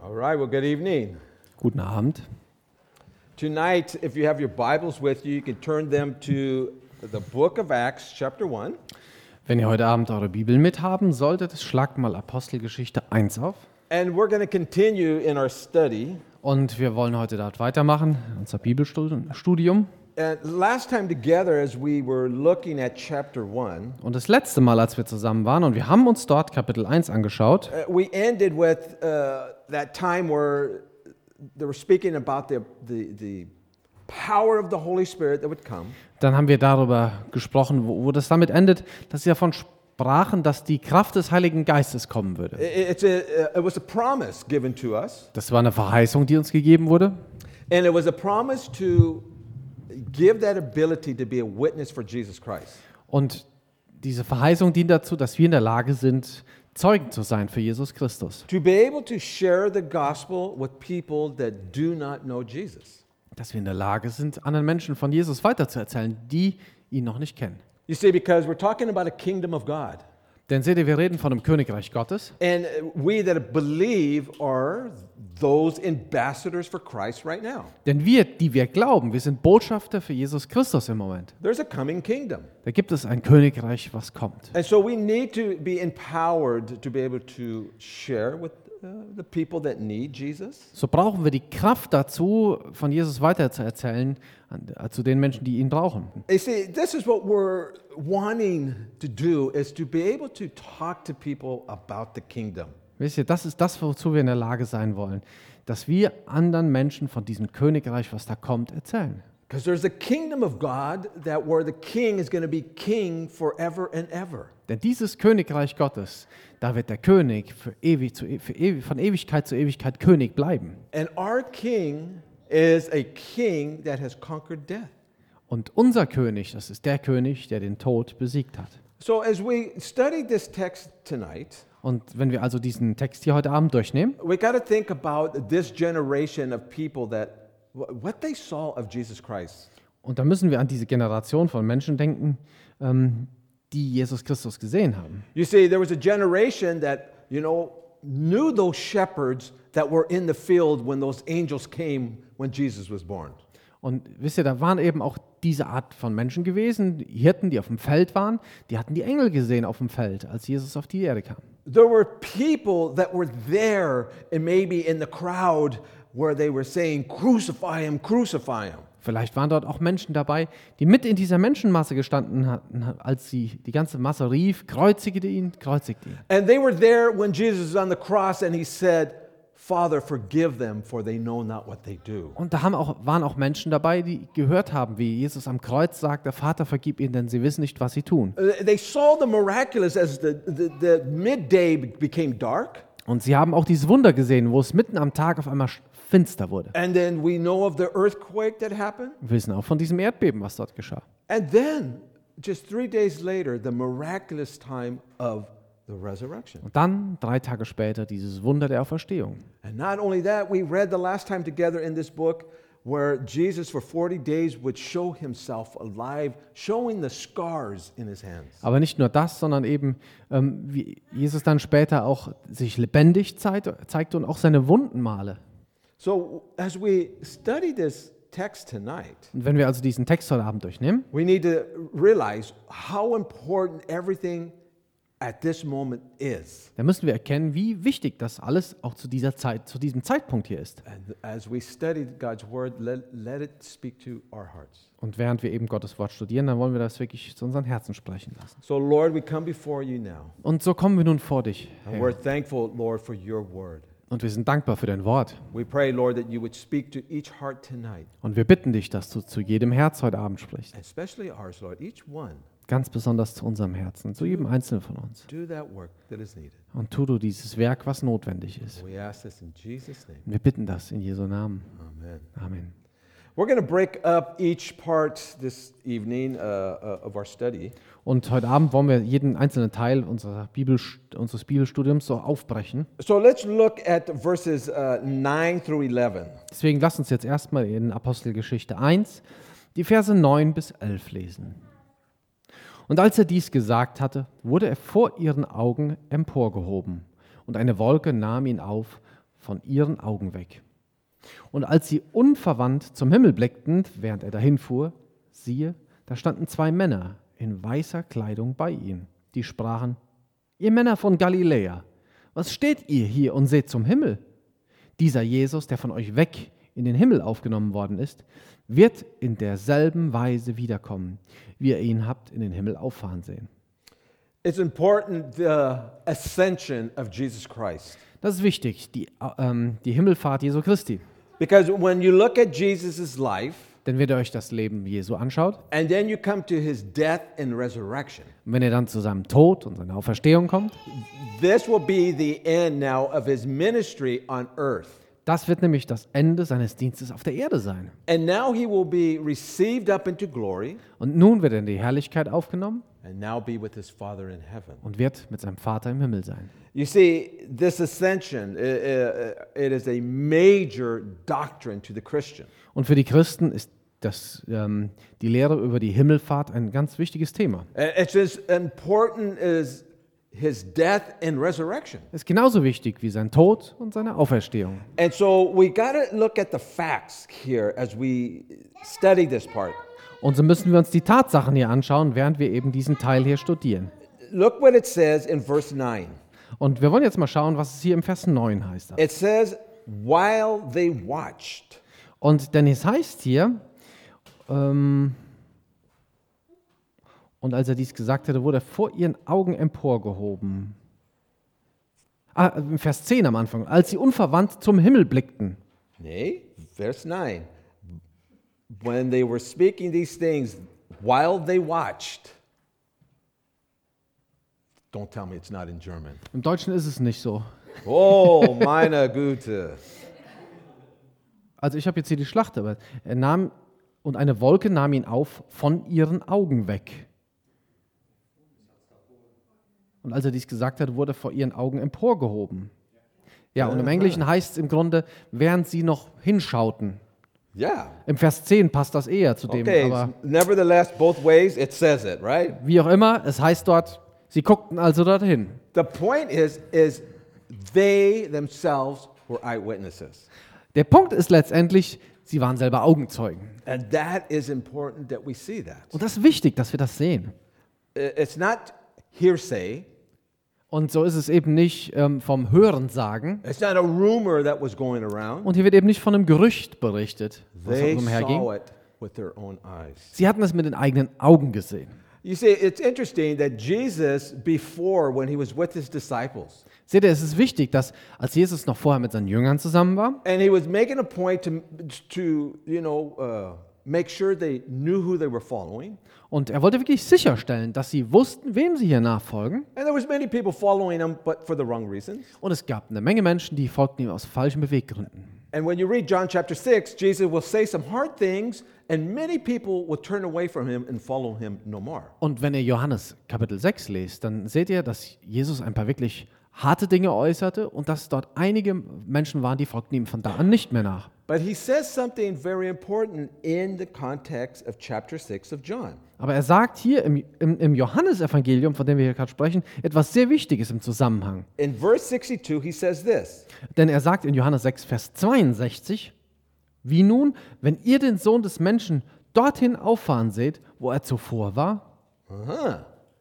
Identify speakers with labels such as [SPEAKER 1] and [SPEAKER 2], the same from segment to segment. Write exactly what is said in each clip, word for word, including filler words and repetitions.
[SPEAKER 1] All right, well, good evening.
[SPEAKER 2] Guten Abend.
[SPEAKER 1] Tonight, if you have your Bibles with you, you can turn them to the book of Acts, chapter one.
[SPEAKER 2] Wenn ihr heute Abend eure Bibel mithaben solltet, schlagt mal Apostelgeschichte eins auf.
[SPEAKER 1] And we're going to continue in our study.
[SPEAKER 2] Und wir wollen heute dort weitermachen, unser Bibelstudium.
[SPEAKER 1] And last time together, as we were looking at chapter one,
[SPEAKER 2] Und das letzte Mal, als wir zusammen waren, und wir haben uns dort Kapitel eins angeschaut,
[SPEAKER 1] uh, we ended with uh, that time where they were speaking about the, the, the power of the Holy Spirit that would come.
[SPEAKER 2] dann haben wir darüber gesprochen, wo, wo das damit endet, dass sie davon sprachen, dass die Kraft des Heiligen Geistes kommen würde.
[SPEAKER 1] It, it's a, it was a promise given to us,
[SPEAKER 2] Das war eine Verheißung, die uns gegeben wurde.
[SPEAKER 1] and it was a promise to give that ability to be a witness for Jesus Christ.
[SPEAKER 2] Und diese Verheißung dient dazu, dass wir in der Lage sind, Zeugen zu sein für Jesus Christus.
[SPEAKER 1] To be able to share the gospel with people that do not know Jesus.
[SPEAKER 2] Dass wir in der Lage sind, anderen Menschen von Jesus weiterzuerzählen, die ihn noch nicht kennen.
[SPEAKER 1] You see, because we're talking about a kingdom of God.
[SPEAKER 2] Denn seht ihr, wir reden von dem Königreich Gottes.
[SPEAKER 1] And we that believe are those ambassadors for Christ right now.
[SPEAKER 2] Denn wir, die wir glauben, wir sind Botschafter für Jesus Christus im Moment.
[SPEAKER 1] There's a coming kingdom.
[SPEAKER 2] Da gibt es ein Königreich, was kommt.
[SPEAKER 1] And so we need to be empowered to be able to share with uh, the people that need Jesus.
[SPEAKER 2] So brauchen wir die Kraft dazu, von Jesus weiterzuerzählen an- zu den Menschen, die ihn brauchen.
[SPEAKER 1] You see, this is what we're wanting to do, is to be able to talk to people about the kingdom.
[SPEAKER 2] Wisst ihr, das ist das, wozu wir in der Lage sein wollen, dass wir anderen Menschen von diesem Königreich, was da kommt, erzählen.
[SPEAKER 1] Because there's a kingdom of God that where the king is going to be king forever and ever.
[SPEAKER 2] Denn dieses Königreich Gottes, da wird der König für ewig zu, e- für ewig, von Ewigkeit zu Ewigkeit König bleiben.
[SPEAKER 1] And our king is a king that has conquered death.
[SPEAKER 2] Und unser König, das ist der König, der den Tod besiegt hat.
[SPEAKER 1] So as we study this text tonight,
[SPEAKER 2] Und wenn wir also diesen Text hier heute Abend durchnehmen,
[SPEAKER 1] we got to think about this generation of people that wh- what they saw of Jesus Christ.
[SPEAKER 2] und dann müssen wir an diese Generation von Menschen denken, ähm, die Jesus Christus gesehen haben.
[SPEAKER 1] You see, there was a generation that, you know, knew those shepherds that were in the field when those angels came when Jesus was born.
[SPEAKER 2] Und wisst ihr, da waren eben auch diese Art von Menschen gewesen, Hirten, die auf dem Feld waren, die hatten die Engel gesehen auf dem Feld, als Jesus auf die Erde kam.
[SPEAKER 1] There were people that were there and maybe in the crowd where they were saying, crucify him, crucify him.
[SPEAKER 2] Vielleicht waren dort auch Menschen dabei, die mit in dieser Menschenmasse gestanden hatten, als sie die ganze Masse rief, kreuzige ihn, kreuzige ihn.
[SPEAKER 1] And they were there when Jesus was on the cross and he said, Father, forgive them, for they know not what they do.
[SPEAKER 2] Und da haben auch, waren auch Menschen dabei, die gehört haben, wie Jesus am Kreuz sagte, Vater, vergib ihnen, denn sie wissen nicht, was sie tun.
[SPEAKER 1] Uh, They saw the miraculous as the, the, the midday became dark.
[SPEAKER 2] Und sie haben auch dieses Wunder gesehen, wo es mitten am Tag auf einmal finster wurde.
[SPEAKER 1] And then we know of the earthquake that happened.
[SPEAKER 2] Wir wissen auch von diesem Erdbeben, was dort geschah.
[SPEAKER 1] And then, just three days later, the miraculous time of the resurrection.
[SPEAKER 2] Und dann, drei Tage später, dieses Wunder der Auferstehung.
[SPEAKER 1] And not only that, we read the last time together in this book where Jesus for forty days would show himself alive, showing the scars in his hands.
[SPEAKER 2] Aber nicht nur das, sondern eben, ähm, wie Jesus dann später auch sich lebendig zeigt, zeigte und auch seine Wunden male.
[SPEAKER 1] So as we study this text tonight,
[SPEAKER 2] Und wenn wir also diesen Text heute Abend durchnehmen,
[SPEAKER 1] we need to realize how important everything at this moment is.
[SPEAKER 2] dann müssen wir erkennen, wie wichtig das alles auch zu dieser Zeit, zu diesem Zeitpunkt hier ist.
[SPEAKER 1] And as we study God's word, let, let it speak to our hearts.
[SPEAKER 2] Und während wir eben Gottes Wort studieren, dann wollen wir das wirklich zu unseren Herzen sprechen lassen.
[SPEAKER 1] So Lord, we come before you now.
[SPEAKER 2] Und so kommen wir nun vor dich,
[SPEAKER 1] And
[SPEAKER 2] Herr.
[SPEAKER 1] we're thankful, Lord, for your word.
[SPEAKER 2] Und wir sind dankbar für dein Wort.
[SPEAKER 1] We pray, Lord, that you would speak to each heart tonight,
[SPEAKER 2] Und wir bitten dich, dass du zu jedem Herz heute Abend sprichst.
[SPEAKER 1] and especially ours, Lord, each one.
[SPEAKER 2] Ganz besonders zu unserem Herzen, zu jedem Einzelnen von uns.
[SPEAKER 1] Do that work that is needed.
[SPEAKER 2] Und tu du dieses Werk, was notwendig ist.
[SPEAKER 1] We ask this in Jesus' name.
[SPEAKER 2] Und wir bitten das in Jesu Namen.
[SPEAKER 1] Amen.
[SPEAKER 2] Amen.
[SPEAKER 1] We're going to break up each part this evening uh, uh, of our study.
[SPEAKER 2] Und heute Abend wollen wir jeden einzelnen Teil unserer Bibel, unseres Bibelstudiums so aufbrechen.
[SPEAKER 1] So let's look at verses uh, nine through eleven.
[SPEAKER 2] Deswegen lasst uns jetzt erstmal in Apostelgeschichte eins die Verse neun bis elf lesen. Und als er dies gesagt hatte, wurde er vor ihren Augen emporgehoben, und eine Wolke nahm ihn auf, von ihren Augen weg. Und als sie unverwandt zum Himmel blickten, während er dahinfuhr, siehe, da standen zwei Männer in weißer Kleidung bei ihm, die sprachen: Ihr Männer von Galiläa, was steht ihr hier und seht zum Himmel? Dieser Jesus, der von euch weg in den Himmel aufgenommen worden ist, wird in derselben Weise wiederkommen, wie ihr ihn habt in den Himmel auffahren sehen.
[SPEAKER 1] It's important, the ascension of Jesus Christ.
[SPEAKER 2] Das ist wichtig, die, ähm, die Himmelfahrt Jesu Christi.
[SPEAKER 1] Because when you look at Jesus' life,
[SPEAKER 2] Denn wenn ihr euch das Leben Jesu anschaut,
[SPEAKER 1] and then you come to his death and resurrection,
[SPEAKER 2] und wenn ihr dann zu seinem Tod und seiner Auferstehung kommt,
[SPEAKER 1] this will be the end now of his ministry on earth.
[SPEAKER 2] das wird nämlich das Ende seines Dienstes auf der Erde sein.
[SPEAKER 1] And now he will be received up into glory
[SPEAKER 2] Und nun wird er in die Herrlichkeit aufgenommen
[SPEAKER 1] and now be with his Father in heaven.
[SPEAKER 2] und wird mit seinem Vater im Himmel sein.
[SPEAKER 1] You see, this ascension, i- i- it is a major doctrine to the Christian.
[SPEAKER 2] Und für die Christen ist das, ähm, die Lehre über die Himmelfahrt ein ganz wichtiges Thema.
[SPEAKER 1] Uh, It's as important as his death and resurrection.
[SPEAKER 2] Ist genauso wichtig wie sein Tod und seine Auferstehung.
[SPEAKER 1] And so we got to look at the facts here as we study this part.
[SPEAKER 2] Und so müssen wir uns die Tatsachen hier anschauen, während wir eben diesen Teil hier studieren.
[SPEAKER 1] Look what it says in verse nine.
[SPEAKER 2] Und wir wollen jetzt mal schauen, was es hier im Vers neun heißt.
[SPEAKER 1] It says, while they watched.
[SPEAKER 2] Und denn es heißt hier, ähm, und als er dies gesagt hatte, wurde er vor ihren Augen emporgehoben. Ah, im Vers zehn am Anfang. Als sie unverwandt zum Himmel blickten.
[SPEAKER 1] Nee, verse nine. When they were speaking these things, while they watched. Don't tell me it's not in German.
[SPEAKER 2] Im Deutschen ist es nicht so.
[SPEAKER 1] Oh, meine Güte.
[SPEAKER 2] Also ich habe jetzt hier die Schlacht, aber er nahm, und eine Wolke nahm ihn auf von ihren Augen weg. Und als er dies gesagt hatte, wurde er vor ihren Augen emporgehoben. Ja, und im Englischen heißt es im Grunde, während sie noch hinschauten.
[SPEAKER 1] Yeah.
[SPEAKER 2] Im Vers zehn passt das eher zu dem,
[SPEAKER 1] Okay,
[SPEAKER 2] aber
[SPEAKER 1] nevertheless, both ways, it says it, right?
[SPEAKER 2] wie auch immer, es heißt dort, sie guckten also dorthin.
[SPEAKER 1] The point is, is they themselves were eyewitnesses.
[SPEAKER 2] Der Punkt ist letztendlich, sie waren selber Augenzeugen.
[SPEAKER 1] And that is important that we see that.
[SPEAKER 2] Und das ist wichtig, dass wir das sehen.
[SPEAKER 1] I- It's not hearsay.
[SPEAKER 2] Und so ist es eben nicht ähm, vom Hörensagen.
[SPEAKER 1] It's not a rumor that was going around.
[SPEAKER 2] Und hier wird eben nicht von einem Gerücht berichtet, was
[SPEAKER 1] They
[SPEAKER 2] umherging.
[SPEAKER 1] saw it with their own eyes.
[SPEAKER 2] Sie hatten es mit den eigenen Augen gesehen.
[SPEAKER 1] You see, it's interesting that Jesus, before, when he was with his disciples,
[SPEAKER 2] Seht ihr, es ist wichtig, dass als Jesus noch vorher mit seinen Jüngern zusammen war
[SPEAKER 1] and he was making a point to, to you know, uh, make sure they knew who they were following.
[SPEAKER 2] und er wollte wirklich sicherstellen, dass sie wussten, wem sie hier nachfolgen.
[SPEAKER 1] And there was many people following him, but for the wrong reasons.
[SPEAKER 2] Und es gab eine Menge Menschen, die folgten ihm aus falschen Beweggründen.
[SPEAKER 1] And when you read John chapter six, Jesus will say some hard things, and many people will turn away from him and follow him no more.
[SPEAKER 2] Und wenn ihr Johannes Kapitel sechs lest, dann seht ihr, dass Jesus ein paar wirklich harte Dinge äußerte und dass dort einige Menschen waren, die folgten ihm von da an nicht mehr nach.
[SPEAKER 1] But he says something very important in the context of chapter six of John.
[SPEAKER 2] Aber er sagt hier im, im, im Johannesevangelium, von dem wir hier gerade sprechen, etwas sehr Wichtiges im Zusammenhang.
[SPEAKER 1] In verse sixty-two, he says this.
[SPEAKER 2] Denn er sagt in Johannes sechs, Vers zweiundsechzig, wie nun, wenn ihr den Sohn des Menschen dorthin auffahren seht, wo er zuvor war?
[SPEAKER 1] Uh-huh.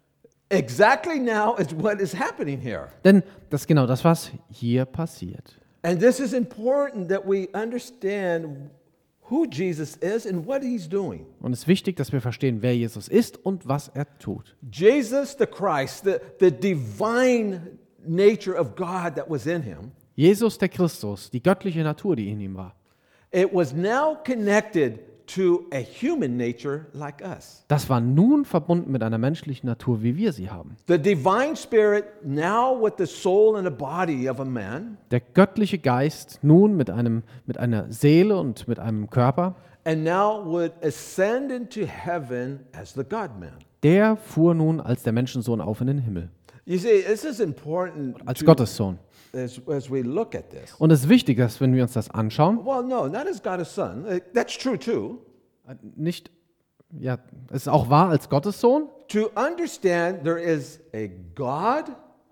[SPEAKER 1] Exactly now is what is happening here.
[SPEAKER 2] Denn das ist genau das, was hier passiert.
[SPEAKER 1] And this is important that we understand who Jesus is and what he's doing.
[SPEAKER 2] Und es ist wichtig, dass wir verstehen, wer Jesus ist und was er tut.
[SPEAKER 1] Jesus the Christ, the, the divine nature of God that was in him,
[SPEAKER 2] Jesus der Christus, die göttliche Natur, die in ihm war,
[SPEAKER 1] it was now connected to a human nature like us.
[SPEAKER 2] das war nun verbunden mit einer menschlichen Natur, wie wir sie haben.
[SPEAKER 1] The divine spirit now with the soul and the body of a man,
[SPEAKER 2] Der göttliche Geist nun mit, einem, mit einer Seele und mit einem Körper,
[SPEAKER 1] and now would ascend into heaven as the God-man.
[SPEAKER 2] der fuhr nun als der Menschensohn auf in den Himmel,
[SPEAKER 1] You see, this is important
[SPEAKER 2] als
[SPEAKER 1] to-
[SPEAKER 2] Gottessohn.
[SPEAKER 1] as, as we look at this.
[SPEAKER 2] Und es ist wichtig, dass wenn wir uns das anschauen,
[SPEAKER 1] Well, no, not as God as Son. Uh, That's true too.
[SPEAKER 2] nicht, ja, es ist auch wahr als Gottessohn,
[SPEAKER 1] To understand there is a God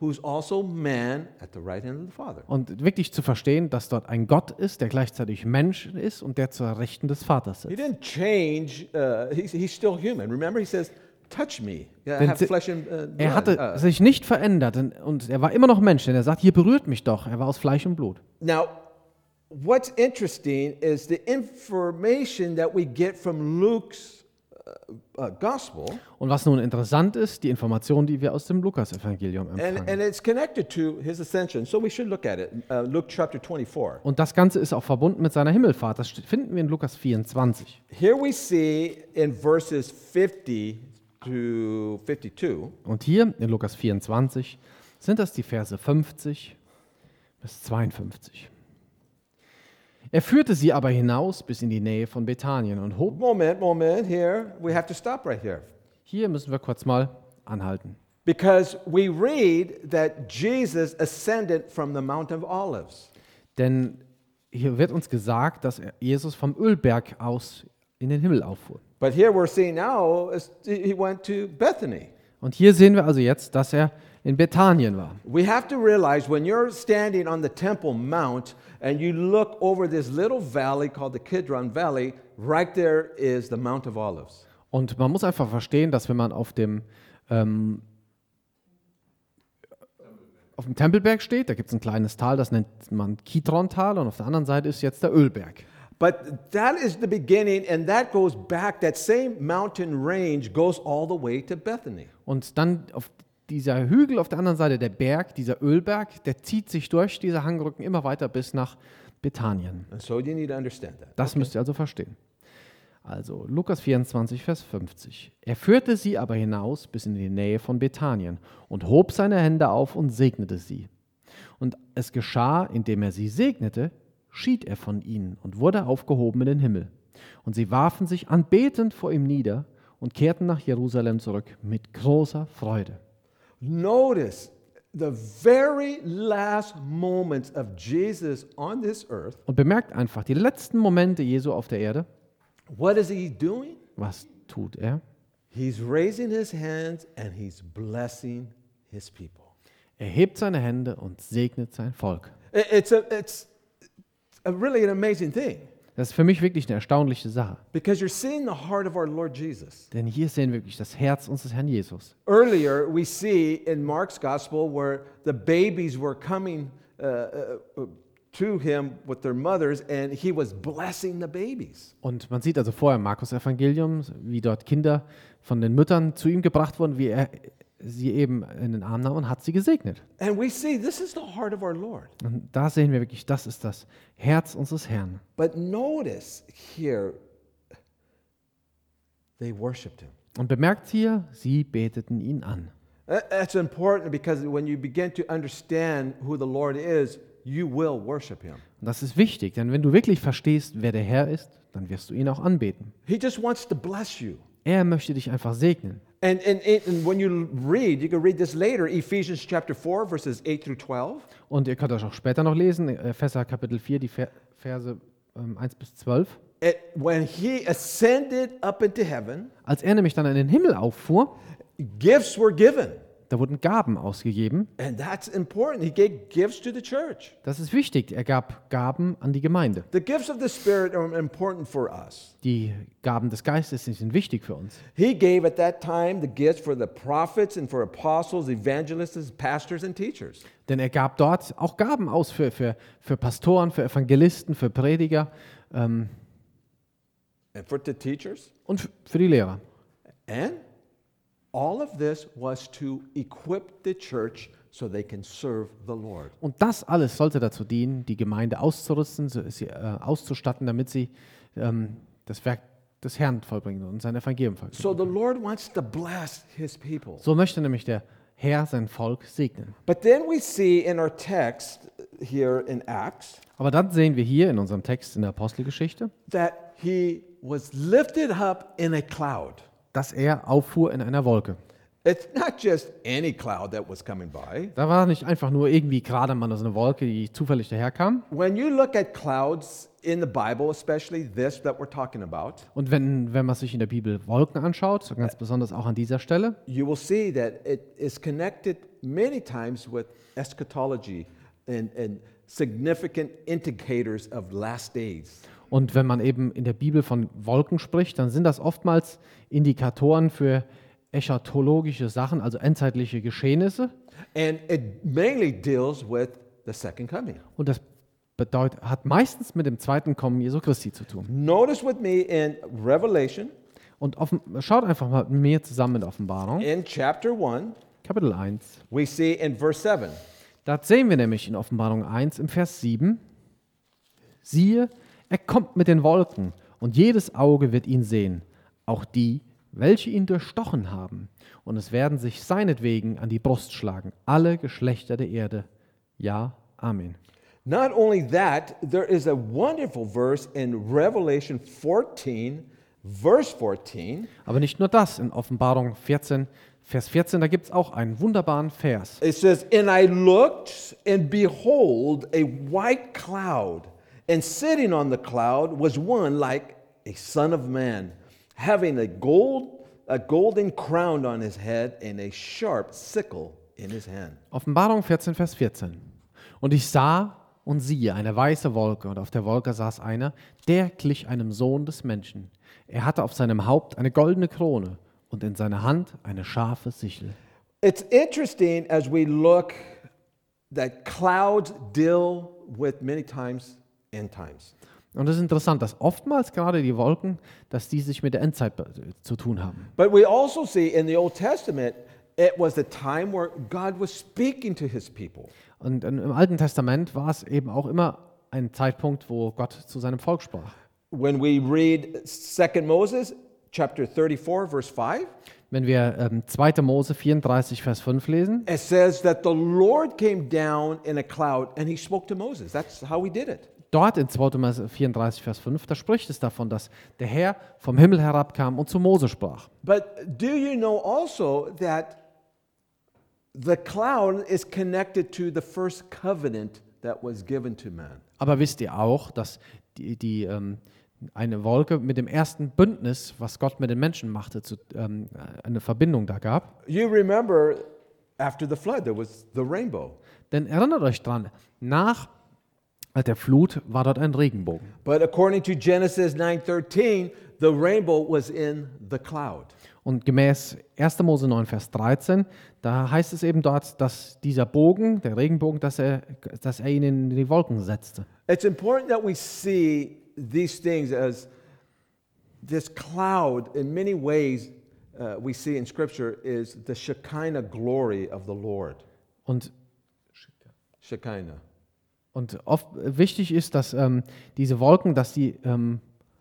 [SPEAKER 1] who's also man at the right hand of the Father.
[SPEAKER 2] Und wirklich zu verstehen, dass dort ein Gott ist, der gleichzeitig Mensch ist und der zur Rechten des Vaters
[SPEAKER 1] He
[SPEAKER 2] sitzt.
[SPEAKER 1] didn't change. Uh, he's, he's still human. Remember, he says, "Touch me. Yeah, I
[SPEAKER 2] Denn
[SPEAKER 1] have
[SPEAKER 2] sie-
[SPEAKER 1] flesh and uh,
[SPEAKER 2] Er
[SPEAKER 1] blood."
[SPEAKER 2] hatte
[SPEAKER 1] Uh,
[SPEAKER 2] sich nicht verändert und- und er war immer noch Mensch, denn er sagt, hier berührt mich doch. Er war aus Fleisch und Blut.
[SPEAKER 1] Now, what's interesting is the information that we get from Luke's uh, uh, gospel,
[SPEAKER 2] Und was nun interessant ist, die Information, die wir aus dem Lukas-Evangelium
[SPEAKER 1] and,
[SPEAKER 2] empfangen.
[SPEAKER 1] and it's connected to his ascension. So we should look at it. Uh, Luke chapter twenty-four.
[SPEAKER 2] Und das Ganze ist auch verbunden mit seiner Himmelfahrt. Das st- finden wir in Lukas vierundzwanzig.
[SPEAKER 1] Here we see in verses fifty to fifty-two,
[SPEAKER 2] Und hier in Lukas vierundzwanzig sind das die Verse fünfzig bis zweiundfünfzig. Er führte sie aber hinaus bis in die Nähe von Bethanien und hob.
[SPEAKER 1] moment, moment, here, we have to stop right here.
[SPEAKER 2] Hier müssen wir kurz mal anhalten.
[SPEAKER 1] Because we read that Jesus ascended from the Mount of Olives.
[SPEAKER 2] Denn hier wird uns gesagt, dass er- Jesus vom Ölberg aus in den Himmel auffuhr.
[SPEAKER 1] But here we're seeing now is he went to Bethany.
[SPEAKER 2] Und hier sehen wir also jetzt, dass er in Bethanien war.
[SPEAKER 1] We have to realize when you're standing on the Temple Mount and you look over this little valley called the Kidron Valley, right there is the Mount of Olives.
[SPEAKER 2] Und man muss einfach verstehen, dass wenn man auf dem, ähm, auf dem Tempelberg steht, da gibt es ein kleines Tal, das nennt man Kidron-Tal, und auf der anderen Seite ist jetzt der Ölberg.
[SPEAKER 1] But that is the beginning, and that goes back, that same mountain range goes all the way to Bethany.
[SPEAKER 2] Und dann auf dieser Hügel, auf der anderen Seite der Berg, dieser Ölberg, der zieht sich durch diese Hangrücken immer weiter bis nach Bethanien.
[SPEAKER 1] And so you need to understand that.
[SPEAKER 2] Das müsst ihr also verstehen. Also Lukas vierundzwanzig, Vers fünfzig. Er führte sie aber hinaus bis in die Nähe von Bethanien und hob seine Hände auf und segnete sie. Und es geschah, indem er sie segnete, schied er von ihnen und wurde aufgehoben in den Himmel. Und sie warfen sich anbetend vor ihm nieder und kehrten nach Jerusalem zurück mit großer Freude.
[SPEAKER 1] Notice the very last moments of Jesus on this earth.
[SPEAKER 2] Und bemerkt einfach, die letzten Momente Jesu auf der Erde,
[SPEAKER 1] What is he doing?
[SPEAKER 2] was tut er?
[SPEAKER 1] He's raising his hands and he's blessing his people.
[SPEAKER 2] Er hebt seine Hände und segnet sein Volk.
[SPEAKER 1] It- It's a, it's a really an amazing thing
[SPEAKER 2] Das ist für mich wirklich eine erstaunliche Sache.
[SPEAKER 1] because you're seeing the heart of our Lord Jesus.
[SPEAKER 2] Denn hier sehen wir wirklich das Herz unseres Herrn Jesus.
[SPEAKER 1] Earlier, we see in Mark's gospel where the babies were coming uh, uh, to him with their mothers, and he was blessing the babies.
[SPEAKER 2] Und man sieht also vorher im Markus-Evangelium, wie dort Kinder von den Müttern zu ihm gebracht wurden, wie er sie eben in den Arm nahm und hat sie gesegnet.
[SPEAKER 1] And we see this is the heart of our Lord.
[SPEAKER 2] Und da sehen wir wirklich, das ist das Herz unseres Herrn.
[SPEAKER 1] But notice here, they worshiped him.
[SPEAKER 2] Und bemerkt hier, sie beteten ihn an.
[SPEAKER 1] That- That's important because when you begin to understand who the Lord is, you will worship him.
[SPEAKER 2] Und das ist wichtig, denn wenn du wirklich verstehst, wer der Herr ist, dann wirst du ihn auch anbeten.
[SPEAKER 1] He just wants to bless you.
[SPEAKER 2] Er möchte dich einfach segnen.
[SPEAKER 1] And, and, and when you read, you can read this later, Ephesians chapter four, verses eight through twelve.
[SPEAKER 2] Und ihr könnt euch auch später noch lesen, Epheser Kapitel vier, die Ver- Verse ähm, eins bis zwölf.
[SPEAKER 1] It, when he ascended up into heaven,
[SPEAKER 2] Als er nämlich dann in den Himmel auffuhr,
[SPEAKER 1] gifts were given.
[SPEAKER 2] da wurden Gaben ausgegeben.
[SPEAKER 1] And that's important. He gave gifts to the church.
[SPEAKER 2] Das ist wichtig. Er gab Gaben an die Gemeinde.
[SPEAKER 1] The gifts of the Spirit are important for us.
[SPEAKER 2] Die Gaben des Geistes sind wichtig für uns.
[SPEAKER 1] He gave at that time the gifts for the prophets and for apostles, evangelists, pastors, and teachers.
[SPEAKER 2] Denn er gab dort auch Gaben aus für, für, für Pastoren, für Evangelisten, für Prediger ähm,
[SPEAKER 1] And for the teachers.
[SPEAKER 2] und f- für die Lehrer.
[SPEAKER 1] And all of this was to equip the church so they can serve the Lord.
[SPEAKER 2] Und das alles sollte dazu dienen, die Gemeinde auszurüsten, so- sie äh, auszustatten, damit sie ähm, das Werk des Herrn vollbringen und sein Evangelium vollbringen.
[SPEAKER 1] So the Lord wants to bless his people.
[SPEAKER 2] So möchte nämlich der Herr sein Volk segnen.
[SPEAKER 1] But then we see in our text here in Acts
[SPEAKER 2] Aber dann sehen wir hier in unserem Text in der Apostelgeschichte,
[SPEAKER 1] that he was lifted up in a cloud.
[SPEAKER 2] dass er auffuhr in einer Wolke.
[SPEAKER 1] It's not just any cloud that was coming by.
[SPEAKER 2] Da war nicht einfach nur irgendwie gerade mal so eine Wolke, die zufällig daherkam.
[SPEAKER 1] When you look at clouds in the Bible, especially this that we're talking about,
[SPEAKER 2] Und wenn, wenn man sich in der Bibel Wolken anschaut, so ganz besonders auch an dieser Stelle,
[SPEAKER 1] you will see that it is connected many times with eschatology and, and significant indicators of last days.
[SPEAKER 2] und wenn man eben in der Bibel von Wolken spricht, dann sind das oftmals Indikatoren für eschatologische Sachen, also endzeitliche Geschehnisse.
[SPEAKER 1] And it mainly deals with the second coming.
[SPEAKER 2] Und das bedeutet, hat meistens mit dem zweiten Kommen Jesu Christi zu tun.
[SPEAKER 1] Notice with me in Revelation,
[SPEAKER 2] Und offen, schaut einfach mal mit mir zusammen in Offenbarung,
[SPEAKER 1] in chapter one,
[SPEAKER 2] Kapitel eins.
[SPEAKER 1] we see in verse seven,
[SPEAKER 2] Da sehen wir nämlich in Offenbarung eins im Vers sieben, siehe, er kommt mit den Wolken und jedes Auge wird ihn sehen, auch die, welche ihn durchstochen haben. Und es werden sich seinetwegen an die Brust schlagen, alle Geschlechter der Erde. Ja, Amen.
[SPEAKER 1] not only that, there is a wonderful verse in Revelation fourteen, verse fourteen.
[SPEAKER 2] Aber nicht nur das, in Offenbarung vierzehn, Vers vierzehn, da gibt es auch einen wunderbaren Vers.
[SPEAKER 1] It says, And I looked, and behold, a white cloud, and sitting on the cloud was one like a son of man, having a gold, a golden crown on his head, and a sharp sickle in his hand.
[SPEAKER 2] Offenbarung vierzehn, Vers vierzehn. Und ich sah und siehe eine weiße Wolke, und auf der Wolke saß einer, der glich einem Sohn des Menschen. Er hatte auf seinem Haupt eine goldene Krone und in seiner Hand eine scharfe Sichel.
[SPEAKER 1] It's interesting as we look that clouds deal with many times end times.
[SPEAKER 2] Und es ist interessant, dass oftmals gerade die Wolken, dass die sich mit der Endzeit be- zu tun haben.
[SPEAKER 1] But we also see in the Old Testament, it was the time where God was speaking to his people.
[SPEAKER 2] Und im Alten Testament war es eben auch immer ein Zeitpunkt, wo Gott zu seinem Volk sprach.
[SPEAKER 1] When we read Second Moses, chapter thirty-four, verse five,
[SPEAKER 2] Wenn wir ähm, zweiter Mose vierunddreißig, Vers fünf lesen,
[SPEAKER 1] it says that the Lord came down in a cloud and he spoke to Moses. That's how he did it.
[SPEAKER 2] dort in zweiter Mose vierunddreißig, Vers fünf, da spricht es davon, dass der Herr vom Himmel herabkam und zu Mose sprach.
[SPEAKER 1] But do you know also that the cloud is connected to the first covenant that was given to man?
[SPEAKER 2] Aber wisst ihr auch, dass die, die, ähm, eine Wolke mit dem ersten Bündnis, was Gott mit den Menschen machte, zu, ähm, eine Verbindung da gab?
[SPEAKER 1] You remember after the flood, there was the rainbow.
[SPEAKER 2] Denn erinnert euch dran, nach der Flut war dort ein Regenbogen.
[SPEAKER 1] But according to Genesis nine thirteen, the rainbow was in the cloud.
[SPEAKER 2] Und gemäß erster Mose neun, Vers dreizehn, da heißt es eben dort, dass dieser Bogen, der Regenbogen, dass er, dass er ihn in die Wolken setzte.
[SPEAKER 1] It's important that we see these things as this cloud, in many ways, uh, we see in Scripture, is the Shekinah glory of the Lord.
[SPEAKER 2] Und,
[SPEAKER 1] Shekinah.
[SPEAKER 2] und oft wichtig ist, dass ähm, diese Wolken, dass die, ähm,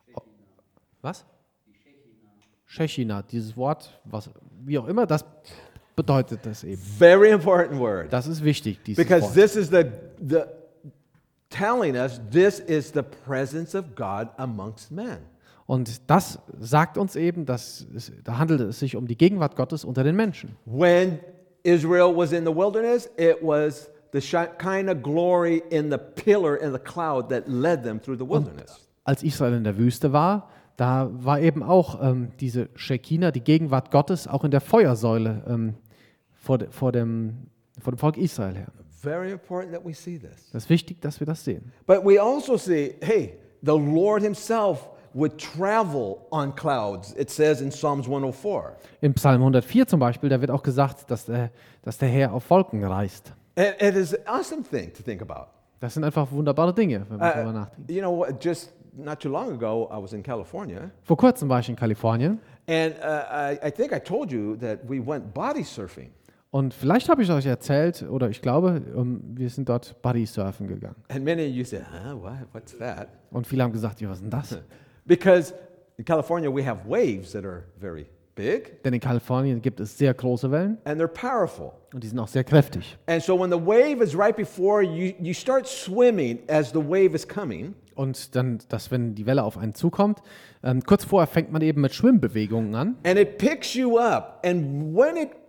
[SPEAKER 2] was? Shechina, dieses Wort, was, wie auch immer, das bedeutet das eben.
[SPEAKER 1] Very important word.
[SPEAKER 2] Das ist wichtig, dieses
[SPEAKER 1] Because
[SPEAKER 2] Wort.
[SPEAKER 1] this is the, the telling us this is the presence of God amongst men.
[SPEAKER 2] Und das sagt uns eben, dass es, da handelt es sich um die Gegenwart Gottes unter den Menschen.
[SPEAKER 1] When Israel was in the wilderness, it was the Shekinah glory in the pillar in the cloud that led them through the wilderness.
[SPEAKER 2] Als Israel in der Wüste war, da war eben auch ähm, diese Shekinah, die Gegenwart Gottes, auch in der Feuersäule ähm, vor, de, vor, dem, vor dem Volk Israel her.
[SPEAKER 1] Very important that we see this.
[SPEAKER 2] Das ist wichtig, dass wir das sehen.
[SPEAKER 1] But we also see, hey, the Lord himself would travel on clouds. It says in Psalms one oh four.
[SPEAKER 2] Im Psalm hundertvier zum Beispiel, da wird auch gesagt, dass der, dass der Herr auf Wolken reist.
[SPEAKER 1] And it is an awesome thing to think about.
[SPEAKER 2] Das sind einfach wunderbare Dinge, wenn man
[SPEAKER 1] Uh,
[SPEAKER 2] darüber nachdenkt.
[SPEAKER 1] you know, what, just not too long ago, I was in California,
[SPEAKER 2] Vor kurzem war ich in Kalifornien
[SPEAKER 1] and uh, I, I think I told you that we went body surfing.
[SPEAKER 2] und vielleicht habe ich euch erzählt, oder ich glaube, ähm, wir sind dort Bodysurfen gegangen.
[SPEAKER 1] And many of you said, huh, what? What's that?
[SPEAKER 2] Und viele haben gesagt, ja, was ist denn das?
[SPEAKER 1] Because in California, we have waves that are very big
[SPEAKER 2] Denn in Kalifornien gibt es sehr große Wellen
[SPEAKER 1] and they're powerful.
[SPEAKER 2] und die sind auch sehr kräftig.
[SPEAKER 1] And so when the wave is right before you, you start swimming as the wave is coming.
[SPEAKER 2] Und dann, dass wenn die Welle auf einen zukommt, ähm, kurz vorher fängt man eben mit Schwimmbewegungen an.
[SPEAKER 1] And it picks you up. And when it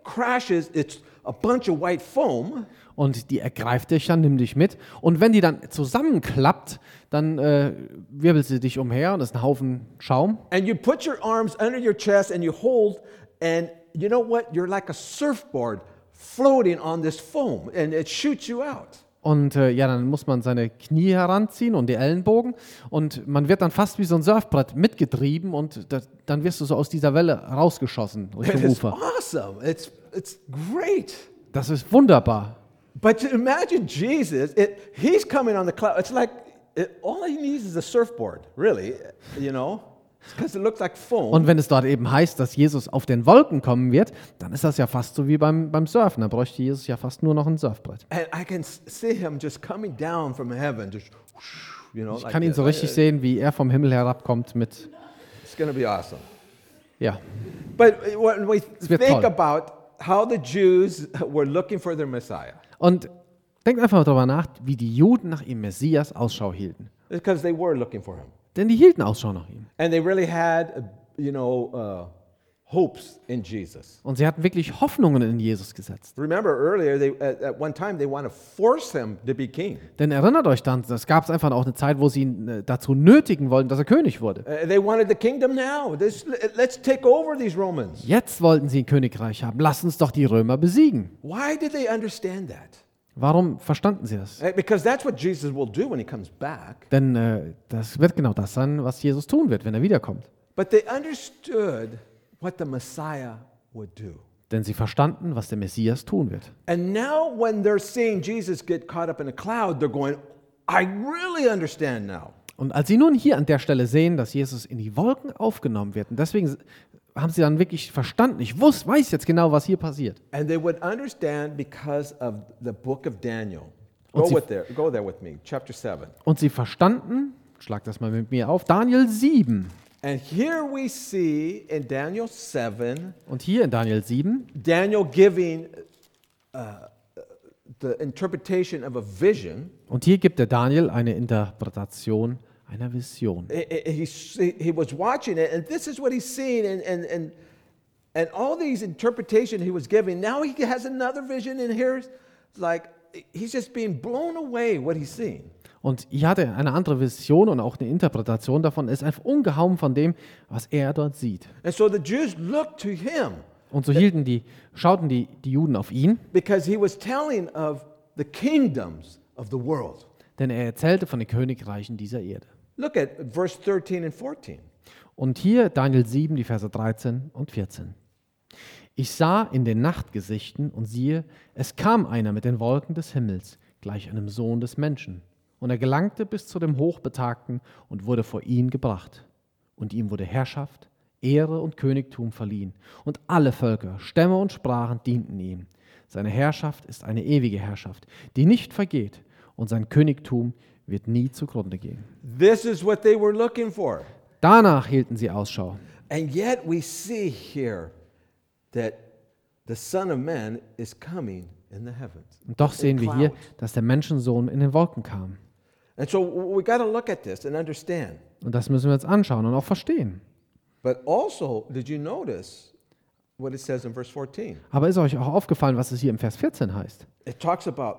[SPEAKER 1] crashes, it's a bunch of white foam.
[SPEAKER 2] Und die ergreift dich dann, nimmt dich mit. Und wenn die dann zusammenklappt, dann äh, wirbelt sie dich umher und ist ein Haufen Schaum.
[SPEAKER 1] And you put your arms under your chest and you hold, and you know what? You're like a surfboard floating on this foam, and it shoots you out.
[SPEAKER 2] Und äh, ja, dann muss man seine Knie heranziehen und die Ellenbogen. Und man wird dann fast wie so ein Surfbrett mitgetrieben und da, dann wirst du so aus dieser Welle rausgeschossen Richtung
[SPEAKER 1] It's
[SPEAKER 2] Ufer.
[SPEAKER 1] awesome. It's, it's great.
[SPEAKER 2] Das ist wunderbar.
[SPEAKER 1] But to imagine Jesus, it, he's coming on the cloud. It's like it, all he needs is a surfboard, really, you know, because it looks like foam.
[SPEAKER 2] Und wenn es dort eben heißt, dass Jesus auf den Wolken kommen wird, dann ist das ja fast so wie beim, beim Surfen. Da bräuchte Jesus ja fast nur noch ein Surfbrett.
[SPEAKER 1] And I can s- see him just coming down from heaven, just, whoosh, you know,
[SPEAKER 2] Ich
[SPEAKER 1] like
[SPEAKER 2] kann ihn
[SPEAKER 1] this.
[SPEAKER 2] so richtig sehen, wie er vom Himmel herabkommt mit,
[SPEAKER 1] It's going to be awesome.
[SPEAKER 2] ja.
[SPEAKER 1] But when we
[SPEAKER 2] wird
[SPEAKER 1] think
[SPEAKER 2] toll.
[SPEAKER 1] about how the Jews were looking for their Messiah,
[SPEAKER 2] Und denkt einfach darüber nach, wie die Juden nach ihrem Messias Ausschau hielten.
[SPEAKER 1] because they were looking for him,
[SPEAKER 2] Denn die hielten Ausschau nach ihm.
[SPEAKER 1] and they really had, uh, you know, uh, hopes in Jesus.
[SPEAKER 2] Und sie hatten wirklich Hoffnungen in Jesus gesetzt.
[SPEAKER 1] Remember earlier, they, at, at one time, they want to force him to be king.
[SPEAKER 2] Denn erinnert euch dann, es gab einfach auch eine Zeit, wo sie ihn äh, dazu nötigen wollten, dass er König wurde.
[SPEAKER 1] Uh, they wanted the kingdom now. This, let's take over these Romans.
[SPEAKER 2] Jetzt wollten sie ein Königreich haben. Lasst uns doch die Römer besiegen.
[SPEAKER 1] Why did they understand that?
[SPEAKER 2] Warum verstanden sie das?
[SPEAKER 1] Uh, Because that's what Jesus will do when he comes back.
[SPEAKER 2] Denn äh, das wird genau das sein, was Jesus tun wird, wenn er wiederkommt.
[SPEAKER 1] But they understood what the Messiah would do.
[SPEAKER 2] Denn sie verstanden, was der Messias tun wird.
[SPEAKER 1] And now when they're seeing Jesus get caught up in a cloud, they're going, I really understand now.
[SPEAKER 2] Und als sie nun hier an der Stelle sehen, dass Jesus in die Wolken aufgenommen wird, und deswegen haben sie dann wirklich verstanden, ich wus, weiß jetzt genau, was hier passiert.
[SPEAKER 1] And they would understand because of the book of Daniel. Go,
[SPEAKER 2] Und sie-
[SPEAKER 1] with there, go there with me, chapter seven.
[SPEAKER 2] Und sie verstanden, schlag das mal mit mir auf, Daniel sieben.
[SPEAKER 1] And here we see in Daniel seven,
[SPEAKER 2] Und hier in Daniel sieben,
[SPEAKER 1] Daniel giving uh, the interpretation of a vision.
[SPEAKER 2] und hier gibt der Daniel eine Interpretation einer Vision.
[SPEAKER 1] He, he, he- he was watching it, and this is what he's seeing, and, and, and, and all these interpretation he was giving. Now he has another vision, and here's like he's just being blown away what he's seeing.
[SPEAKER 2] Und hier hat er eine andere Vision und auch eine Interpretation davon. Er ist einfach ungehauen von dem, was er dort sieht.
[SPEAKER 1] And so the Jews looked to him
[SPEAKER 2] Und so hielten die, schauten die, die Juden auf ihn,
[SPEAKER 1] because he was telling of the kingdoms of the world.
[SPEAKER 2] denn er erzählte von den Königreichen dieser Erde.
[SPEAKER 1] Look at verse thirteen and fourteen.
[SPEAKER 2] Und hier Daniel sieben, die Verse dreizehn und vierzehn. Ich sah in den Nachtgesichten und siehe, es kam einer mit den Wolken des Himmels, gleich einem Sohn des Menschen. Und er gelangte bis zu dem Hochbetagten und wurde vor ihn gebracht. Und ihm wurde Herrschaft, Ehre und Königtum verliehen. Und alle Völker, Stämme und Sprachen dienten ihm. Seine Herrschaft ist eine ewige Herrschaft, die nicht vergeht. Und sein Königtum wird nie zugrunde gehen.
[SPEAKER 1] This is what they were looking for.
[SPEAKER 2] Danach hielten sie Ausschau.
[SPEAKER 1] And yet we see here that the Son of Man is coming in the heavens.
[SPEAKER 2] Und doch sehen wir hier,
[SPEAKER 1] clouds.
[SPEAKER 2] dass der Menschensohn in den Wolken kam.
[SPEAKER 1] And so we got to look at this and understand.
[SPEAKER 2] Und das müssen wir uns anschauen und auch verstehen.
[SPEAKER 1] But also, did you notice what it says in verse fourteen?
[SPEAKER 2] Aber ist euch auch aufgefallen, was es hier im Vers vierzehn heißt?
[SPEAKER 1] It talks about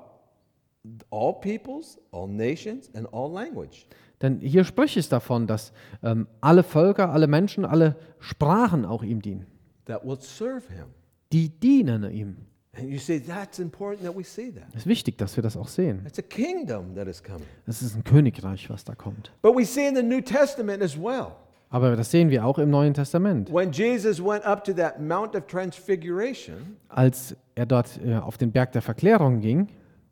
[SPEAKER 1] all peoples, all nations, and all language.
[SPEAKER 2] Denn hier spricht es davon, dass ähm, alle Völker, alle Menschen, alle Sprachen auch ihm dienen.
[SPEAKER 1] That will serve him.
[SPEAKER 2] Die dienen ihm.
[SPEAKER 1] And you say that's important that we see that.
[SPEAKER 2] Es ist wichtig, dass wir das auch sehen.
[SPEAKER 1] It's a kingdom that is coming.
[SPEAKER 2] Es ist ein Königreich, was da kommt.
[SPEAKER 1] But we see in the New Testament as well.
[SPEAKER 2] Aber das sehen wir auch im Neuen Testament.
[SPEAKER 1] When Jesus went up to that Mount of Transfiguration,
[SPEAKER 2] Als er dort äh, auf den Berg der Verklärung ging,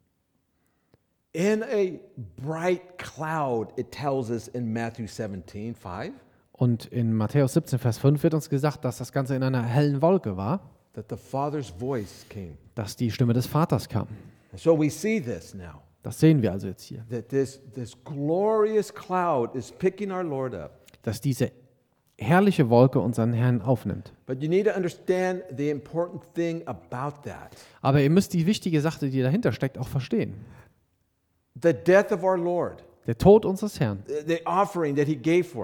[SPEAKER 1] in a bright cloud, it tells us in Matthew seventeen five,
[SPEAKER 2] und in Matthäus siebzehn, Vers fünf wird uns gesagt, dass das Ganze in einer hellen Wolke war,
[SPEAKER 1] that the Father's voice came.
[SPEAKER 2] dass die Stimme des Vaters kam.
[SPEAKER 1] And so we see this now,
[SPEAKER 2] Das sehen wir also jetzt hier.
[SPEAKER 1] that this, this glorious cloud is picking our Lord up.
[SPEAKER 2] Dass diese herrliche Wolke unseren Herrn aufnimmt.
[SPEAKER 1] But you need to understand the important thing about that.
[SPEAKER 2] Aber ihr müsst die wichtige Sache, die dahinter steckt, auch verstehen.
[SPEAKER 1] The death of our Lord,
[SPEAKER 2] Der Tod unseres Herrn,
[SPEAKER 1] the offering that he gave for us.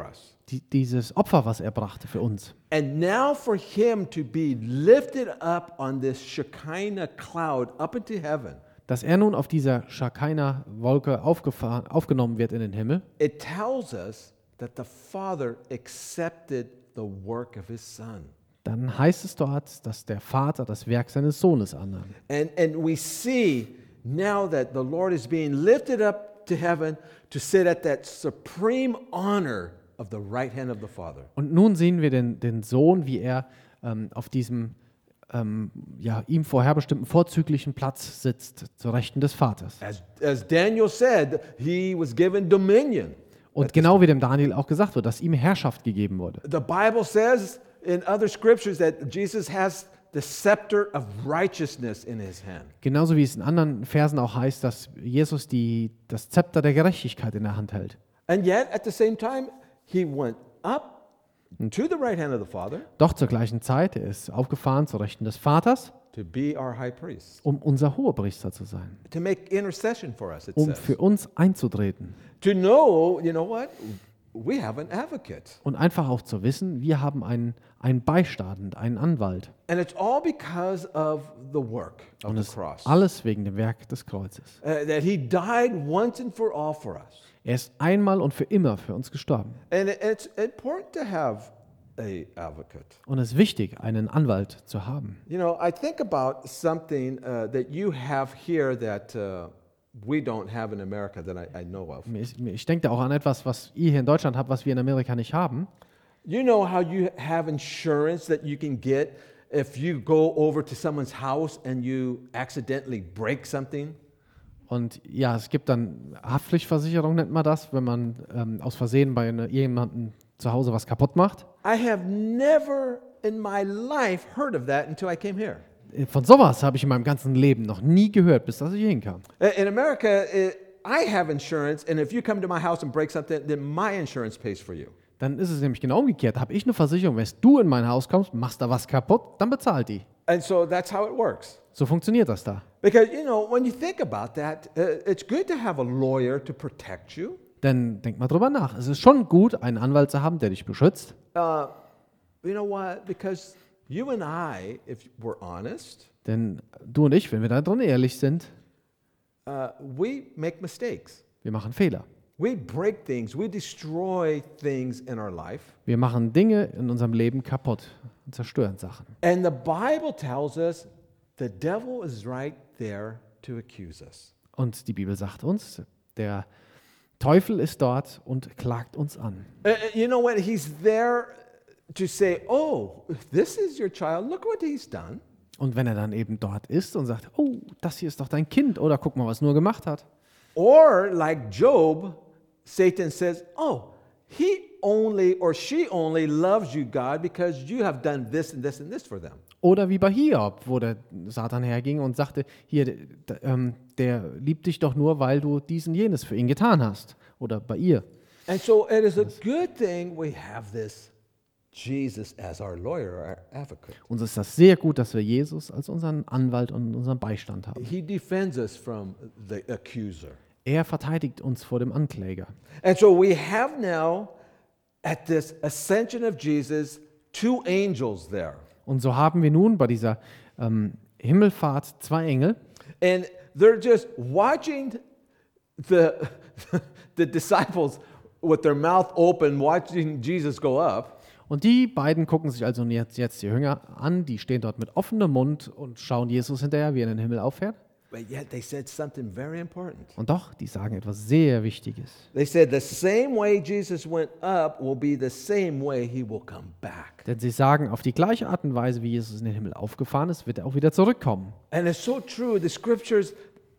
[SPEAKER 2] die, dieses Opfer, was er brachte für uns.
[SPEAKER 1] And now for him to be lifted up on this Shekinah cloud up into heaven,
[SPEAKER 2] Dass er nun auf dieser Schakina-Wolke aufgefahren, aufgenommen wird in den Himmel,
[SPEAKER 1] it tells us that the Father accepted the work of his Son.
[SPEAKER 2] dann heißt es dort, dass der Vater das Werk seines Sohnes annahm.
[SPEAKER 1] And, and we see now that the Lord is being lifted up to heaven to sit at that supreme honor of the right hand of the Father.
[SPEAKER 2] Und nun sehen wir den, den Sohn, wie er ähm, auf diesem ähm, ja, ihm vorherbestimmten vorzüglichen Platz sitzt, zur Rechten des Vaters.
[SPEAKER 1] As, as Daniel said, he was given dominion.
[SPEAKER 2] Und genau wie dem Daniel auch gesagt wird, dass ihm Herrschaft gegeben wurde.
[SPEAKER 1] The Bible says in other scriptures that Jesus has the scepter of righteousness in his hand.
[SPEAKER 2] Genauso wie es in anderen Versen auch heißt, dass Jesus die, das Zepter der Gerechtigkeit in der Hand hält.
[SPEAKER 1] And yet at the same time, he went up to the right hand of the Father
[SPEAKER 2] Doch zur gleichen Zeit, er ist aufgefahren zur Rechten des Vaters,
[SPEAKER 1] to be our high priest,
[SPEAKER 2] um unser Hohepriester zu sein,
[SPEAKER 1] to make intercession for us, it
[SPEAKER 2] um
[SPEAKER 1] says.
[SPEAKER 2] für uns einzutreten
[SPEAKER 1] To know, you know what? We have an advocate.
[SPEAKER 2] und einfach auch zu wissen, wir haben einen, einen Beistand, einen Anwalt.
[SPEAKER 1] And it's all because of the work of
[SPEAKER 2] Und
[SPEAKER 1] the
[SPEAKER 2] es
[SPEAKER 1] cross.
[SPEAKER 2] alles wegen dem Werk des Kreuzes.
[SPEAKER 1] Uh, that he died once and for all for us.
[SPEAKER 2] Er ist einmal und für immer für uns gestorben.
[SPEAKER 1] And it- it's important to have a advocate.
[SPEAKER 2] Und es ist wichtig, einen Anwalt zu haben.
[SPEAKER 1] You know, I think about something uh, that you have here that uh, we don't have in America that I, I know of.
[SPEAKER 2] Mir ist- mir- Ich denke da auch an etwas, was ihr hier in Deutschland habt, was wir in Amerika nicht haben.
[SPEAKER 1] You know how you have insurance that you can get if you go over to someone's house and you accidentally break something?
[SPEAKER 2] Und ja, es gibt dann Haftpflichtversicherung, nennt man das, wenn man ähm, aus Versehen bei einer- jemandem zu Hause was kaputt macht.
[SPEAKER 1] I have never in my life heard of that until I came here.
[SPEAKER 2] Äh, Von sowas habe ich in meinem ganzen Leben noch nie gehört, bis dass ich hier hinkam.
[SPEAKER 1] Uh, In America, it, I have insurance, and if you come to my house and break something, then my insurance pays for you.
[SPEAKER 2] Dann ist es nämlich genau umgekehrt. Habe ich eine Versicherung, wenn du in mein Haus kommst, machst da was kaputt, dann bezahlt die.
[SPEAKER 1] And so that's how it works.
[SPEAKER 2] So funktioniert das da.
[SPEAKER 1] Because, you know, when you think about that, uh, it's good to have a lawyer to protect you.
[SPEAKER 2] Denn denk mal drüber nach. Es ist schon gut, einen Anwalt zu haben, der dich beschützt.
[SPEAKER 1] Uh, you know what? Because you and I, if we're honest,
[SPEAKER 2] Denn du und ich, wenn wir da drin ehrlich sind,
[SPEAKER 1] uh, we make mistakes.
[SPEAKER 2] wir machen Fehler.
[SPEAKER 1] We break things. We destroy things in our life.
[SPEAKER 2] Wir machen Dinge in unserem Leben kaputt und zerstören Sachen.
[SPEAKER 1] And the Bible tells us the devil is right there to accuse us.
[SPEAKER 2] Und die Bibel sagt uns, der Teufel ist dort und klagt uns an.
[SPEAKER 1] Uh, you know what? He's there to say, oh, this is your child. Look what he's done.
[SPEAKER 2] Und wenn er dann eben dort ist und sagt, oh, das hier ist doch dein Kind, oder guck mal, was nur gemacht hat.
[SPEAKER 1] Or like Job, Satan says, oh, he only or she only loves you, God, because you have done this and this and this for them.
[SPEAKER 2] Oder wie bei Hiob, wo der Satan herging und sagte, hier, d- d- ähm, der liebt dich doch nur, weil du dies und jenes für ihn getan hast. Oder bei ihr.
[SPEAKER 1] And so it is a good thing we have this Jesus as our lawyer, our advocate.
[SPEAKER 2] Uns ist das sehr gut, dass wir Jesus als unseren Anwalt und unseren Beistand haben.
[SPEAKER 1] He defends us from the accuser.
[SPEAKER 2] Er verteidigt uns vor dem Ankläger.
[SPEAKER 1] And so we have now, at this ascension of Jesus, two angels there.
[SPEAKER 2] Und so haben wir nun bei dieser ähm, Himmelfahrt zwei Engel.
[SPEAKER 1] And they're just watching the, the disciples with their mouth open, watching Jesus go up.
[SPEAKER 2] Und die beiden gucken sich also jetzt, jetzt die Jünger an, die stehen dort mit offenem Mund und schauen Jesus hinterher, wie er in den Himmel auffährt.
[SPEAKER 1] But yet they said something very important.
[SPEAKER 2] Und doch, die sagen etwas sehr Wichtiges.
[SPEAKER 1] They said the same way Jesus went up will be the same way he will come back.
[SPEAKER 2] Denn sie sagen, auf die gleiche Art und Weise, wie Jesus in den Himmel aufgefahren ist, wird er auch wieder zurückkommen.
[SPEAKER 1] And it's so true. The scriptures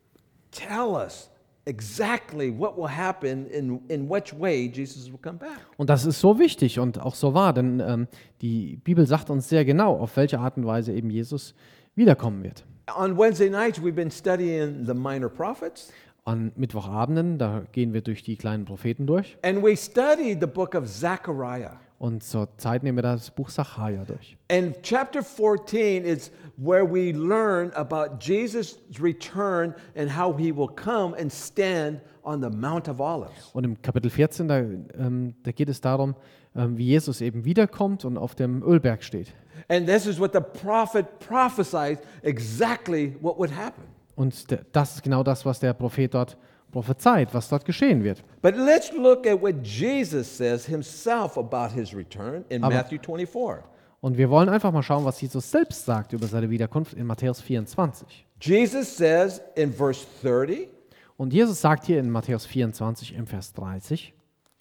[SPEAKER 1] tell us exactly what will happen, in, in which way Jesus will come back.
[SPEAKER 2] Und das ist so wichtig und auch so wahr, denn ähm, die Bibel sagt uns sehr genau, auf welche Art und Weise eben Jesus wiederkommen wird.
[SPEAKER 1] On Wednesday nights, we've been studying the minor prophets,
[SPEAKER 2] An Mittwochabenden, da gehen wir durch die kleinen Propheten durch.
[SPEAKER 1] and we studied the book of Zechariah.
[SPEAKER 2] Und zur Zeit nehmen wir das Buch Sacharja durch.
[SPEAKER 1] And chapter fourteen is where we learn about Jesus' return and how he will come and stand on the Mount of Olives.
[SPEAKER 2] Und im Kapitel vierzehn, da, ähm, da geht es darum, ähm, wie Jesus eben wiederkommt und auf dem Ölberg steht.
[SPEAKER 1] And this is what the prophet prophesied exactly what would happen.
[SPEAKER 2] Und der, das ist genau das, was der Prophet dort prophezeit, was dort geschehen wird.
[SPEAKER 1] But let's look at what Jesus says himself about his return in
[SPEAKER 2] Aber-
[SPEAKER 1] Matthew twenty-four.
[SPEAKER 2] Und wir wollen einfach mal schauen, was Jesus selbst sagt über seine Wiederkunft in Matthäus vierundzwanzig.
[SPEAKER 1] Jesus says in verse thirty,
[SPEAKER 2] Und Jesus sagt hier in Matthäus vierundzwanzig im Vers dreißig,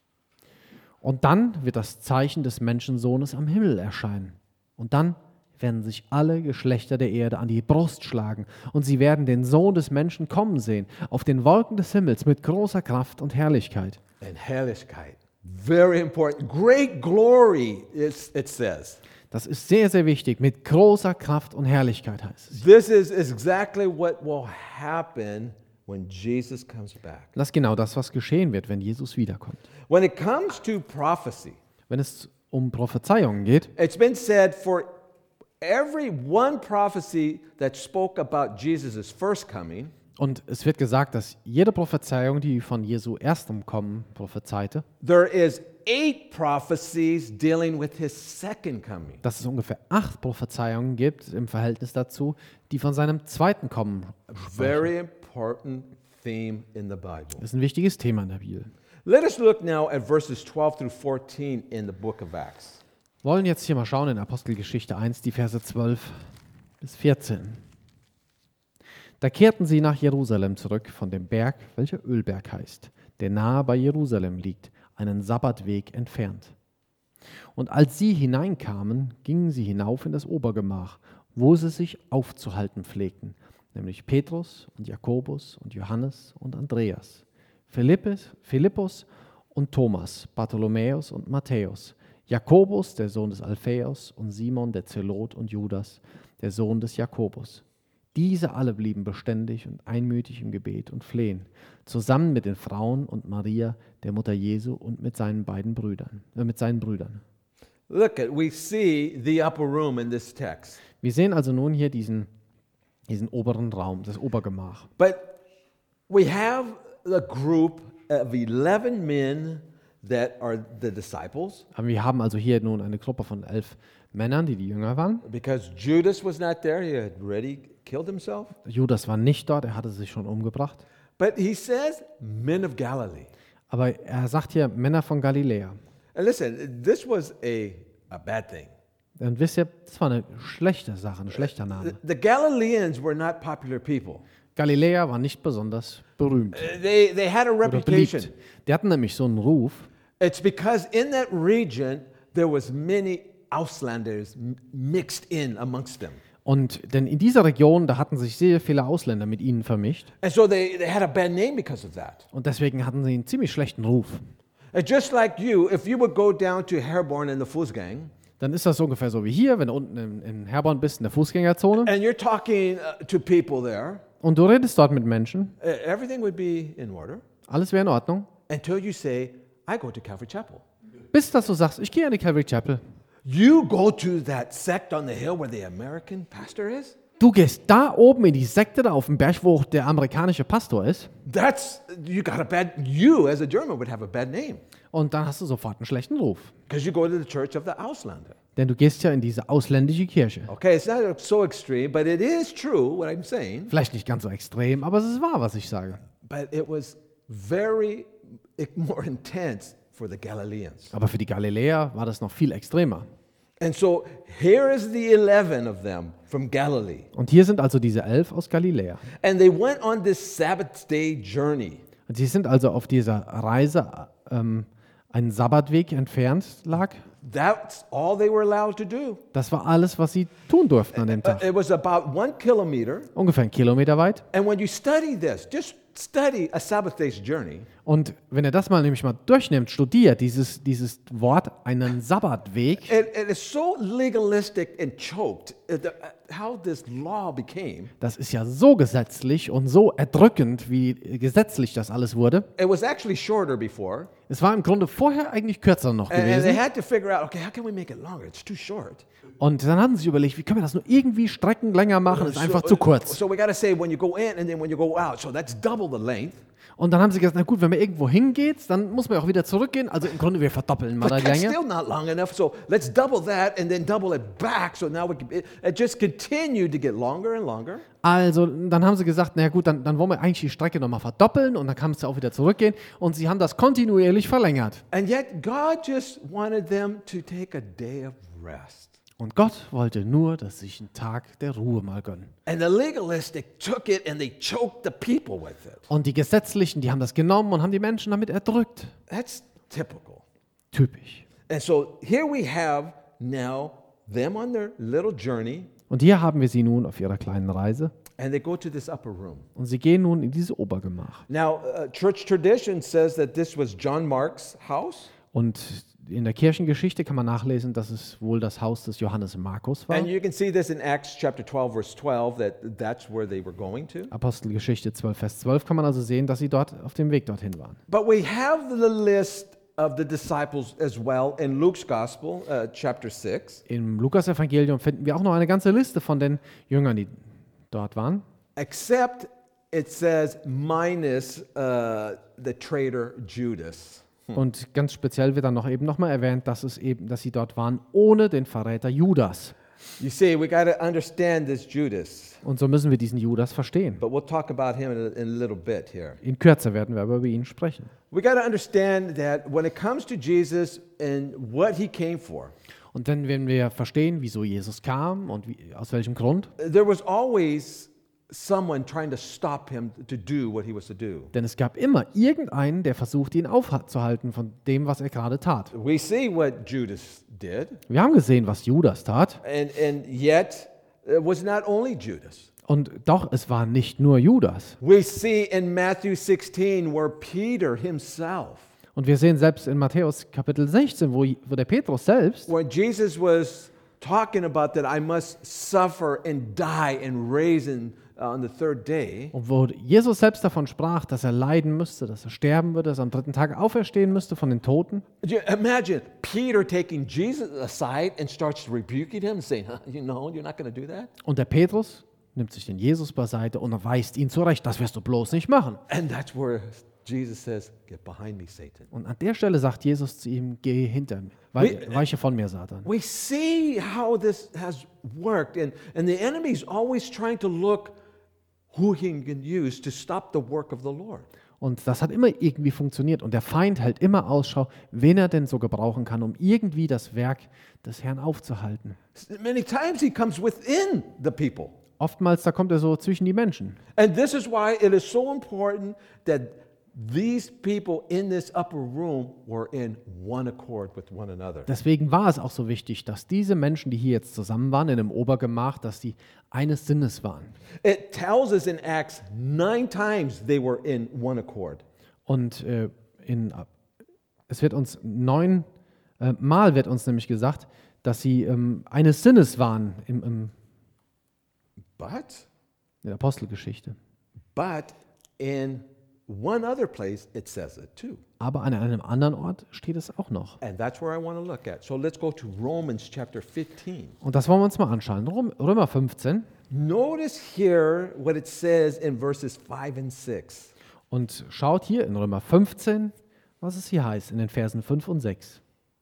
[SPEAKER 2] und dann wird das Zeichen des Menschensohnes am Himmel erscheinen. Und dann werden sich alle Geschlechter der Erde an die Brust schlagen und sie werden den Sohn des Menschen kommen sehen, auf den Wolken des Himmels mit großer Kraft und Herrlichkeit.
[SPEAKER 1] and Herrlichkeit. Very important. Great glory, is, it says.
[SPEAKER 2] Das ist sehr, sehr wichtig. Mit großer Kraft und Herrlichkeit heißt es.
[SPEAKER 1] This is exactly what will happen when Jesus comes back.
[SPEAKER 2] Das ist genau das, was geschehen wird, wenn Jesus wiederkommt.
[SPEAKER 1] When it comes to prophecy,
[SPEAKER 2] Wenn es um Prophezeiungen geht,
[SPEAKER 1] it's been said for every one prophecy that spoke about Jesus' first coming,
[SPEAKER 2] und es wird gesagt, dass jede Prophezeiung, die von Jesu erstem Kommen prophezeite,
[SPEAKER 1] there is eight prophecies dealing with his second coming.
[SPEAKER 2] dass es ungefähr acht Prophezeiungen gibt im Verhältnis dazu, die von seinem zweiten Kommen sprechen.
[SPEAKER 1] Very important theme in the Bible.
[SPEAKER 2] Das ist ein wichtiges Thema in der Bibel.
[SPEAKER 1] Let us look now at verses twelve through fourteen in the book of Acts.
[SPEAKER 2] Wir wollen jetzt hier mal schauen in Apostelgeschichte eins, die Verse zwölf bis vierzehn. Da kehrten sie nach Jerusalem zurück von dem Berg, welcher Ölberg heißt, der nahe bei Jerusalem liegt, einen Sabbatweg entfernt. Und als sie hineinkamen, gingen sie hinauf in das Obergemach, wo sie sich aufzuhalten pflegten, nämlich Petrus und Jakobus und Johannes und Andreas, Philippus, Philippus und Thomas, Bartholomäus und Matthäus, Jakobus, der Sohn des Alphaeus, und Simon, der Zelot, und Judas, der Sohn des Jakobus. Diese alle blieben beständig und einmütig im Gebet und Flehen, zusammen mit den Frauen und Maria, der Mutter Jesu, und mit seinen beiden Brüdern, äh, mit seinen Brüdern.
[SPEAKER 1] Look at, we see the upper room in this text.
[SPEAKER 2] Wir sehen also nun hier diesen, diesen oberen Raum, das Obergemach.
[SPEAKER 1] But we have a group of eleven men that are the disciples,
[SPEAKER 2] Aber wir haben also hier nun eine Gruppe von elf Männern, die die Jünger waren.
[SPEAKER 1] because Judas was not there. He had already killed himself.
[SPEAKER 2] Judas war nicht dort, er hatte sich schon umgebracht.
[SPEAKER 1] But he says, men of Galilee.
[SPEAKER 2] Aber er sagt hier Männer von Galiläa.
[SPEAKER 1] And listen, this was a, a bad thing.
[SPEAKER 2] Und wisst ihr, das war eine schlechte Sache, ein schlechter Name.
[SPEAKER 1] The Galileans were not popular people.
[SPEAKER 2] Galiläa war nicht besonders berühmt
[SPEAKER 1] Uh, They, they had a
[SPEAKER 2] oder
[SPEAKER 1] reputation.
[SPEAKER 2] beliebt. Die hatten nämlich so einen Ruf,
[SPEAKER 1] It's because in that region there was many Auslanders m- mixed in amongst them.
[SPEAKER 2] und denn in dieser Region, da hatten sich sehr viele Ausländer mit ihnen vermischt
[SPEAKER 1] And so they, they had a bad name because of that.
[SPEAKER 2] und deswegen hatten sie einen ziemlich schlechten Ruf.
[SPEAKER 1] And just like you, if you would go down to Herborn in the Fußgang,
[SPEAKER 2] Dann ist das ungefähr so wie hier, wenn du unten in, in Herborn bist, in der Fußgängerzone,
[SPEAKER 1] and you're talking uh, to people there,
[SPEAKER 2] und du redest dort mit Menschen,
[SPEAKER 1] uh, everything would be in order
[SPEAKER 2] alles wäre in Ordnung,
[SPEAKER 1] until you say, I go to Calvary Chapel.
[SPEAKER 2] bis dass du sagst, ich gehe an die Calvary Chapel.
[SPEAKER 1] You go to that sect on the hill where the American pastor is?
[SPEAKER 2] Du gehst da oben in die Sekte da auf dem Berg, wo der amerikanische Pastor ist,
[SPEAKER 1] That's, you got a bad, you as a German would have a bad name
[SPEAKER 2] und dann hast du sofort einen schlechten Ruf.
[SPEAKER 1] because you go to the church of the Auslander.
[SPEAKER 2] Denn du gehst ja in diese ausländische Kirche.
[SPEAKER 1] Okay, it's not so extreme, but it is true what I'm saying.
[SPEAKER 2] Vielleicht nicht ganz so extrem, aber es ist wahr, was ich sage.
[SPEAKER 1] But it was very more intense for the Galileans.
[SPEAKER 2] Aber für die Galiläer war das noch viel extremer.
[SPEAKER 1] And so here is the eleven of them from Galilee.
[SPEAKER 2] Und hier sind also diese elf aus Galiläa.
[SPEAKER 1] And they went on this Sabbath day journey.
[SPEAKER 2] Und sie sind also auf dieser Reise ähm, einen Sabbatweg entfernt lag.
[SPEAKER 1] That's all they were allowed to do.
[SPEAKER 2] Das war alles, was sie tun durften an dem
[SPEAKER 1] Uh,
[SPEAKER 2] Tag.
[SPEAKER 1] It was about one kilometer.
[SPEAKER 2] Ungefähr einen Kilometer weit.
[SPEAKER 1] And when you study this, just study a Sabbath day's journey,
[SPEAKER 2] Und wenn ihr das mal nämlich mal durchnimmt, studiert dieses, dieses Wort, einen Sabbatweg,
[SPEAKER 1] it, it is so legalistic and choked. Uh, the- how this law became.
[SPEAKER 2] Das ist ja so gesetzlich und so erdrückend, wie gesetzlich das alles wurde.
[SPEAKER 1] It was actually shorter before.
[SPEAKER 2] Es war im Grunde vorher eigentlich kürzer noch
[SPEAKER 1] And, and they
[SPEAKER 2] gewesen.
[SPEAKER 1] had to figure out, okay, how can we make it longer? It's too short.
[SPEAKER 2] Und dann haben sie sich überlegt, wie können wir das nur irgendwie Strecken länger machen? Das ist einfach zu kurz.
[SPEAKER 1] So we got to say when you go in and then when you go out. So that's double the length.
[SPEAKER 2] Und dann haben sie gesagt, na gut, wenn man irgendwo hingeht, dann muss man auch wieder zurückgehen. Also im Grunde, wir verdoppeln mal
[SPEAKER 1] But
[SPEAKER 2] die
[SPEAKER 1] that's
[SPEAKER 2] Länge.
[SPEAKER 1] still not long enough. So let's double that and then double it back. So now we can, it, it just continued to get longer and longer.
[SPEAKER 2] Also dann haben sie gesagt, na gut, dann, dann wollen wir eigentlich die Strecke nochmal verdoppeln und dann kann es ja auch wieder zurückgehen. Und sie haben das kontinuierlich verlängert.
[SPEAKER 1] And yet God just wanted them to take a day of rest.
[SPEAKER 2] Und Gott wollte nur, dass sie sich einen Tag der Ruhe mal gönnen.
[SPEAKER 1] And the legalistic took it and they choked the people with it.
[SPEAKER 2] Und die Gesetzlichen, die haben das genommen und haben die Menschen damit erdrückt.
[SPEAKER 1] That's typical.
[SPEAKER 2] Typisch.
[SPEAKER 1] And so here we have now them on their little journey,
[SPEAKER 2] Und hier haben wir sie nun auf ihrer kleinen Reise.
[SPEAKER 1] and they go to this upper room.
[SPEAKER 2] Und sie gehen nun in dieses Obergemach.
[SPEAKER 1] Now, uh, church tradition says that this was John Mark's house,
[SPEAKER 2] Und in der Kirchengeschichte kann man nachlesen, dass es wohl das Haus des Johannes Markus war.
[SPEAKER 1] and you can see this in Acts chapter twelve, verse twelve, that that's where they were going to.
[SPEAKER 2] Apostelgeschichte zwölf, Vers zwölf kann man also sehen, dass sie dort auf dem Weg dorthin waren.
[SPEAKER 1] But we have the list of the disciples as well in Luke's gospel, uh, chapter six,
[SPEAKER 2] Im Lukas-Evangelium finden wir auch noch eine ganze Liste von den Jüngern, die dort waren.
[SPEAKER 1] except it says minus uh, the traitor Judas.
[SPEAKER 2] Und ganz speziell wird dann noch eben nochmal erwähnt, dass, es eben, dass sie dort waren ohne den Verräter Judas.
[SPEAKER 1] You see, we got to understand this Judas,
[SPEAKER 2] Und so müssen wir diesen Judas verstehen.
[SPEAKER 1] but we'll talk about him in a, in a little bit here.
[SPEAKER 2] In Kürze werden wir aber über ihn sprechen.
[SPEAKER 1] We got to understand that when it comes to Jesus and what he came for,
[SPEAKER 2] Und dann werden wir verstehen, wieso Jesus kam und wie, aus welchem Grund.
[SPEAKER 1] there was always someone trying to stop him to do what he was to do.
[SPEAKER 2] Denn es gab immer irgendeinen, der versuchte, ihn aufzuhalten von dem, was er gerade tat.
[SPEAKER 1] We see what Judas did,
[SPEAKER 2] Wir haben gesehen, was Judas tat.
[SPEAKER 1] and, and yet it was not only Judas.
[SPEAKER 2] Und doch, es war nicht nur Judas.
[SPEAKER 1] We see in Matthew sixteen where Peter himself,
[SPEAKER 2] Und wir sehen selbst in Matthäus Kapitel sechzehn, wo, wo der Petrus selbst,
[SPEAKER 1] when Jesus was talking about that I must suffer and die and raise in, uh, on the third day,
[SPEAKER 2] und wo Jesus selbst davon sprach, dass er leiden müsste, dass er sterben würde, dass er am dritten Tag auferstehen müsste von den Toten.
[SPEAKER 1] you imagine Peter taking Jesus aside and starts rebuking him, saying, huh, you know, you're not going to do that.
[SPEAKER 2] Und der Petrus nimmt sich den Jesus beiseite und er weist ihn zurecht, das wirst du bloß nicht machen.
[SPEAKER 1] And that's where Jesus says, get behind me, Satan.
[SPEAKER 2] Und an der Stelle sagt Jesus zu ihm, geh hinter mir, wei-
[SPEAKER 1] We-
[SPEAKER 2] weiche von mir, Satan.
[SPEAKER 1] We see how this has worked, and, and the enemy is always trying to look who he can use to stop the work of the Lord.
[SPEAKER 2] Und das hat immer irgendwie funktioniert. Und der Feind hält immer Ausschau, wen er denn so gebrauchen kann, um irgendwie das Werk des Herrn aufzuhalten.
[SPEAKER 1] Many times he comes within the people.
[SPEAKER 2] Oftmals, da kommt er so zwischen die Menschen.
[SPEAKER 1] And this is why it is so important that these people in this upper room were in one accord with one another.
[SPEAKER 2] Deswegen war es auch so wichtig, dass diese Menschen, die hier jetzt zusammen waren, in dem Obergemach, dass die eines Sinnes waren.
[SPEAKER 1] It tells us in Acts nine times they were in one accord.
[SPEAKER 2] Und äh, in, es wird uns neun äh, Mal wird uns nämlich gesagt, dass sie ähm, eines Sinnes waren im, im,
[SPEAKER 1] But,
[SPEAKER 2] in der Apostelgeschichte.
[SPEAKER 1] but in one other place it says it too.
[SPEAKER 2] Aber an einem anderen Ort steht es auch noch.
[SPEAKER 1] And that's where I want to look at. So let's go to Romans chapter fifteen.
[SPEAKER 2] Und das wollen wir uns mal anschauen. Rom- Römer fünfzehn.
[SPEAKER 1] Notice here what it says in verses five and six.
[SPEAKER 2] Und schaut hier in Römer fünfzehn, was es hier heißt, in den Versen fünf und sechs.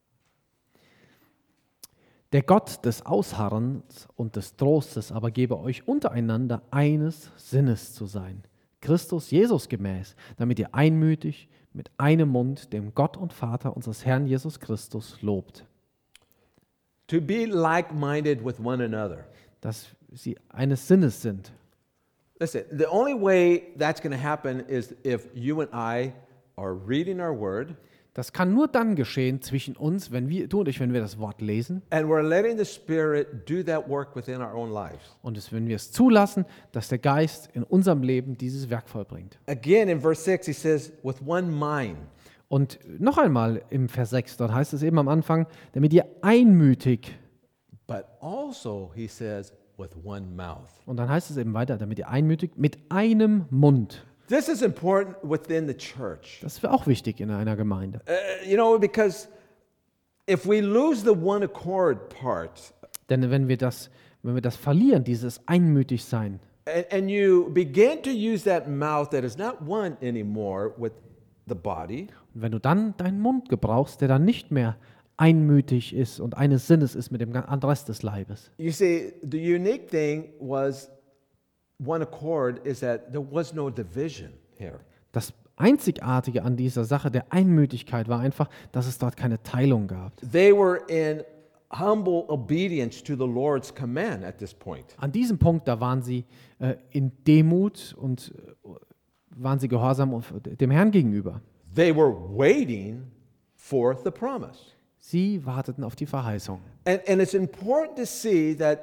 [SPEAKER 2] Der Gott des Ausharrens und des Trostes aber gebe euch untereinander eines Sinnes zu sein, Christus Jesus gemäß, damit ihr einmütig mit einem Mund dem Gott und Vater unseres Herrn Jesus Christus lobt.
[SPEAKER 1] To be like-minded with one another.
[SPEAKER 2] Dass sie eines Sinnes sind.
[SPEAKER 1] Listen, the only way that's going to happen is if you and I are reading our word
[SPEAKER 2] Das kann nur dann geschehen zwischen uns, wenn wir, du und ich, wenn wir das Wort lesen
[SPEAKER 1] and we're letting the Spirit do that work within our own lives.
[SPEAKER 2] und es, wenn wir es zulassen, dass der Geist in unserem Leben dieses Werk vollbringt.
[SPEAKER 1] Again, in verse six, he says, with one mind.
[SPEAKER 2] Und noch einmal im Vers sechs, dort heißt es eben am Anfang, damit ihr einmütig,
[SPEAKER 1] But also, he says, with one mouth.
[SPEAKER 2] Und dann heißt es eben weiter, damit ihr einmütig mit einem Mund.
[SPEAKER 1] This is important within the church.
[SPEAKER 2] Das wäre auch wichtig in einer Gemeinde.
[SPEAKER 1] Uh, you know, because if we lose the one accord part,
[SPEAKER 2] Denn wenn wir das, wenn wir das verlieren, dieses Einmütigsein,
[SPEAKER 1] and, and you begin to use that mouth that is not one anymore with the body,
[SPEAKER 2] und wenn du dann deinen Mund gebrauchst, der dann nicht mehr einmütig ist und eines Sinnes ist mit dem ganzen Rest des Leibes.
[SPEAKER 1] you see, the unique thing was one accord is that there was no division here.
[SPEAKER 2] Das Einzigartige an dieser Sache der Einmütigkeit war einfach, dass es dort keine Teilung gab.
[SPEAKER 1] They were in humble obedience to the Lord's command at this point.
[SPEAKER 2] An diesem Punkt, da waren sie äh, in Demut und äh, waren sie gehorsam und dem Herrn gegenüber.
[SPEAKER 1] They were waiting for the promise.
[SPEAKER 2] Sie warteten auf die Verheißung.
[SPEAKER 1] And, and it's important to see that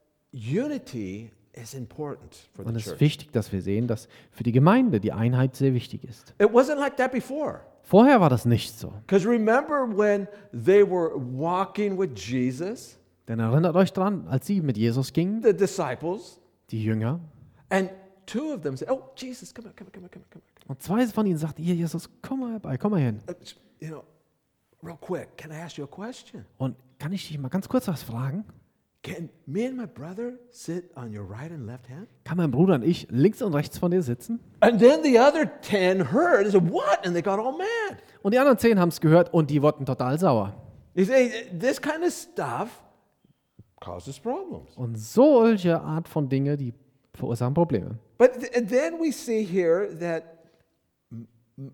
[SPEAKER 1] unity is important for the
[SPEAKER 2] Und es ist
[SPEAKER 1] church.
[SPEAKER 2] wichtig, dass wir sehen, dass für die Gemeinde die Einheit sehr wichtig ist.
[SPEAKER 1] It wasn't like that before.
[SPEAKER 2] Vorher war das nicht so.
[SPEAKER 1] Because remember when they were walking with Jesus,
[SPEAKER 2] Denn erinnert euch dran, als sie mit Jesus gingen,
[SPEAKER 1] the disciples,
[SPEAKER 2] die Jünger,
[SPEAKER 1] and two of them said, "Oh, Jesus, come on, come on, come on, come on, come on.
[SPEAKER 2] und zwei von ihnen sagten, hier Jesus, komm mal herbei, komm mal hin.
[SPEAKER 1] Uh, You know, real quick, can I ask you a question?
[SPEAKER 2] Und kann ich dich mal ganz kurz was fragen?
[SPEAKER 1] Can me and my brother sit on your right and left hand?"
[SPEAKER 2] Kann mein Bruder und ich links und rechts von dir sitzen?
[SPEAKER 1] And then the other ten heard and said, "What?" And they got all mad.
[SPEAKER 2] Und die anderen zehn haben es gehört und die wurden total sauer.
[SPEAKER 1] You see, this kind of stuff causes problems.
[SPEAKER 2] Und solche Art von Dinge, die verursachen Probleme.
[SPEAKER 1] But th- and then we see here that M- M-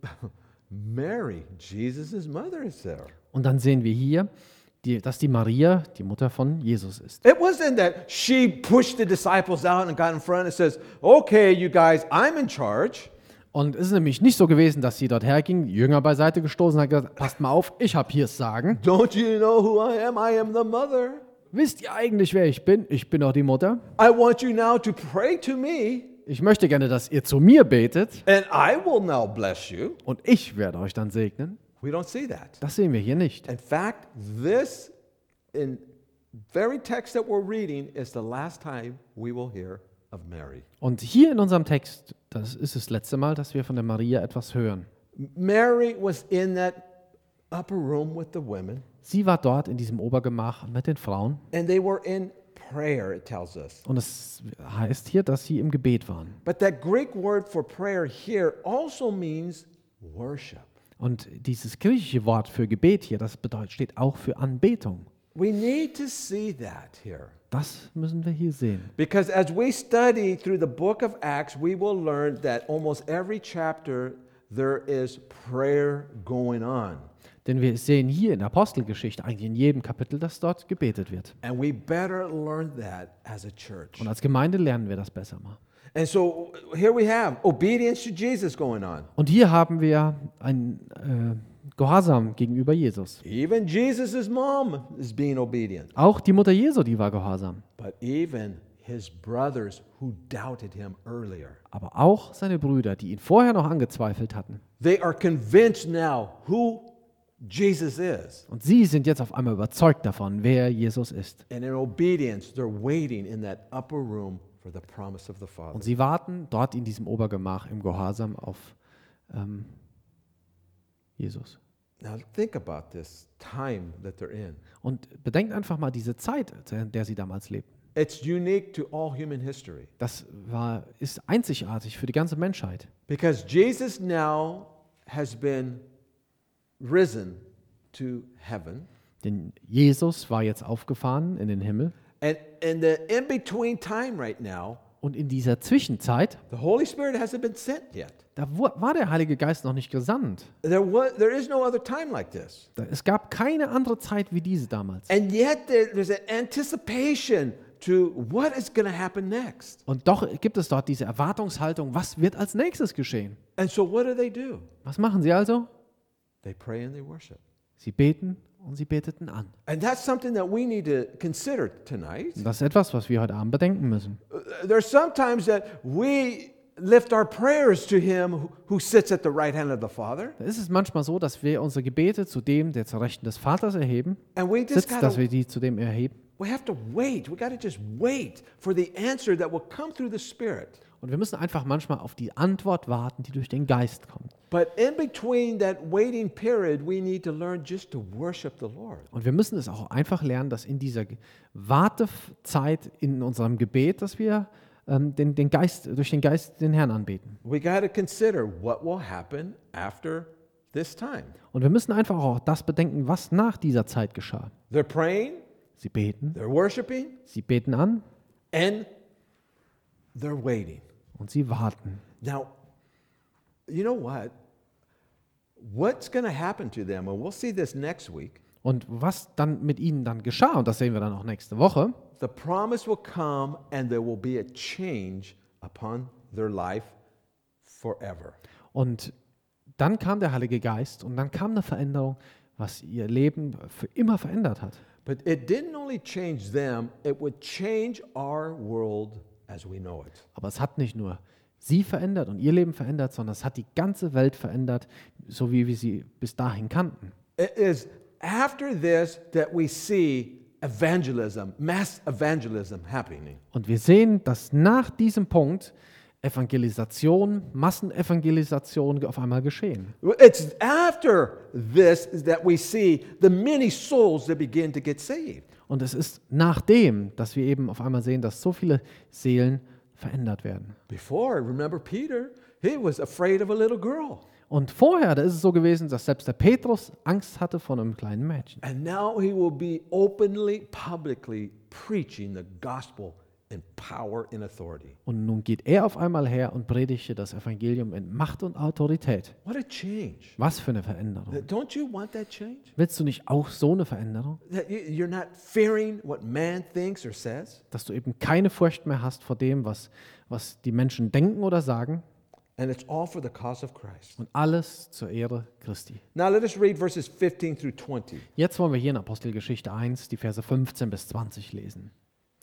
[SPEAKER 1] Mary, Jesus' mother, is there.
[SPEAKER 2] Und dann sehen wir hier, die, dass die Maria die Mutter von Jesus ist.
[SPEAKER 1] It wasn't that she pushed the disciples out and got in front and says, "Okay, you guys, I'm in charge."
[SPEAKER 2] Und es ist nämlich nicht so gewesen, dass sie dort herging, die Jünger beiseite gestoßen und hat gesagt, passt mal auf, ich habe hier das Sagen.
[SPEAKER 1] Don't you know who I am? I am the mother.
[SPEAKER 2] Wisst ihr eigentlich, wer ich bin? Ich bin doch die Mutter.
[SPEAKER 1] I want you now to pray to me,
[SPEAKER 2] Ich möchte gerne, dass ihr zu mir betet
[SPEAKER 1] and I will now bless you.
[SPEAKER 2] und ich werde euch dann segnen.
[SPEAKER 1] We don't see that.
[SPEAKER 2] Das sehen wir hier nicht.
[SPEAKER 1] In fact, this in very text that we're reading is the last time we will hear of Mary.
[SPEAKER 2] Und hier in unserem Text, das ist das letzte Mal, dass wir von der Maria etwas hören.
[SPEAKER 1] Mary was in that upper room with the women,
[SPEAKER 2] Sie war dort in diesem Obergemach mit den Frauen
[SPEAKER 1] and they were in prayer, it tells us.
[SPEAKER 2] und es heißt hier, dass sie im Gebet waren.
[SPEAKER 1] But that Greek word for prayer here also means worship.
[SPEAKER 2] Und dieses griechische Wort für Gebet hier, das bedeutet, steht auch für Anbetung.
[SPEAKER 1] We need to see that here.
[SPEAKER 2] Das müssen wir hier sehen.
[SPEAKER 1] Because as we study through the book of Acts, we will learn that almost every chapter there is prayer going on.
[SPEAKER 2] Denn wir sehen hier in der Apostelgeschichte, eigentlich in jedem Kapitel, dass dort gebetet wird.
[SPEAKER 1] And we better learn that as a church.
[SPEAKER 2] Und als Gemeinde lernen wir das besser mal.
[SPEAKER 1] And so here we have obedience to Jesus going on.
[SPEAKER 2] Und hier haben wir ein äh, Gehorsam gegenüber Jesus.
[SPEAKER 1] Even Jesus' mom is being obedient.
[SPEAKER 2] Auch die Mutter Jesu, die war gehorsam.
[SPEAKER 1] But even his brothers who doubted him earlier.
[SPEAKER 2] Aber auch seine Brüder, die ihn vorher noch angezweifelt hatten.
[SPEAKER 1] They are convinced now who Jesus is.
[SPEAKER 2] Und sie sind jetzt auf einmal überzeugt davon, wer Jesus ist.
[SPEAKER 1] And in obedience, they're waiting in that upper room for the promise of the Father.
[SPEAKER 2] Und sie warten dort in diesem Obergemach im Gehorsam auf ähm, Jesus.
[SPEAKER 1] Now think about this time that they're in.
[SPEAKER 2] Und bedenkt einfach mal diese Zeit, in der sie damals lebten.
[SPEAKER 1] It's unique to all human history
[SPEAKER 2] Das war, ist einzigartig für die ganze Menschheit.
[SPEAKER 1] because Jesus now has been risen to heaven.
[SPEAKER 2] Denn Jesus war jetzt aufgefahren in den Himmel.
[SPEAKER 1] And in the in-between time right now,
[SPEAKER 2] Und in dieser Zwischenzeit,
[SPEAKER 1] the Holy Spirit hasn't been sent yet.
[SPEAKER 2] da wo- war der Heilige Geist noch nicht gesandt.
[SPEAKER 1] There, was, there is no other time like this.
[SPEAKER 2] Da- Es gab keine andere Zeit wie diese damals.
[SPEAKER 1] And yet there, there's an anticipation to what is going to happen next.
[SPEAKER 2] Und doch gibt es dort diese Erwartungshaltung, was wird als nächstes geschehen?
[SPEAKER 1] And so what do they do?
[SPEAKER 2] Was machen sie also?
[SPEAKER 1] They pray and they worship.
[SPEAKER 2] Sie beten und sie beteten an.
[SPEAKER 1] And that's something that we need to consider tonight.
[SPEAKER 2] Und das ist etwas, was wir heute Abend bedenken müssen.
[SPEAKER 1] Uh, There's sometimes that we lift our prayers to him who- who sits at the right hand of the Father.
[SPEAKER 2] Da ist es manchmal so, dass wir unsere Gebete zu dem, der zur Rechten des Vaters erheben,
[SPEAKER 1] And we just
[SPEAKER 2] sitzt, dass
[SPEAKER 1] gotta,
[SPEAKER 2] wir die zu dem erheben.
[SPEAKER 1] we have to wait. We got to just wait for the answer that will come through the Spirit.
[SPEAKER 2] Und wir müssen einfach manchmal auf die Antwort warten, die durch den Geist kommt.
[SPEAKER 1] But in between that waiting period, we need to learn just to worship the Lord.
[SPEAKER 2] Und wir müssen es auch einfach lernen, dass in dieser Ge- Wartezeit in unserem Gebet, dass wir ähm, den, den Geist, durch den Geist den Herrn anbeten.
[SPEAKER 1] We got to consider what will happen after this time.
[SPEAKER 2] Und wir müssen einfach auch das bedenken, was nach dieser Zeit geschah.
[SPEAKER 1] They're praying,
[SPEAKER 2] Sie beten,
[SPEAKER 1] they're worshiping,
[SPEAKER 2] sie beten an
[SPEAKER 1] and they're waiting.
[SPEAKER 2] und sie warten.
[SPEAKER 1] Now, you know what? What's going to happen to them? And we'll see this next week.
[SPEAKER 2] Und was dann mit ihnen dann geschah, und das sehen wir dann auch nächste Woche,
[SPEAKER 1] The promise will come and there will be a change upon their life forever.
[SPEAKER 2] und dann kam der Heilige Geist und dann kam eine Veränderung, was ihr Leben für immer verändert hat.
[SPEAKER 1] But it didn't only change them, it would change our world as we know it.
[SPEAKER 2] Aber es hat nicht nur sie verändert und ihr Leben verändert, sondern es hat die ganze Welt verändert, so wie wir sie bis dahin kannten.
[SPEAKER 1] It is after this that we see evangelism, mass evangelism happening.
[SPEAKER 2] Und wir sehen, dass nach diesem Punkt Evangelisation, Massenevangelisation auf einmal geschehen.
[SPEAKER 1] It's after this that we see the many souls that begin to get saved.
[SPEAKER 2] Und es ist nachdem, dass wir eben auf einmal sehen, dass so viele Seelen verändert werden.
[SPEAKER 1] Before, remember Peter, he was afraid of a little girl.
[SPEAKER 2] Und vorher, da ist es so gewesen, dass selbst der Petrus Angst hatte vor einem kleinen Mädchen.
[SPEAKER 1] And now he will be openly, publicly preaching the gospel in power and authority.
[SPEAKER 2] Und nun geht er auf einmal her und predigte das Evangelium in Macht und Autorität.
[SPEAKER 1] What a change.
[SPEAKER 2] Was für eine Veränderung.
[SPEAKER 1] Don't you want that change?
[SPEAKER 2] Willst du nicht auch so eine Veränderung?
[SPEAKER 1] That you- you're not fearing what man thinks or says?
[SPEAKER 2] Dass du eben keine Furcht mehr hast vor dem, was, was die Menschen denken oder sagen
[SPEAKER 1] And it's all for the cause of Christ.
[SPEAKER 2] und alles zur Ehre Christi.
[SPEAKER 1] Now let us read verses fifteen through twenty.
[SPEAKER 2] Jetzt wollen wir hier in Apostelgeschichte eins die Verse fünfzehn bis zwanzig lesen.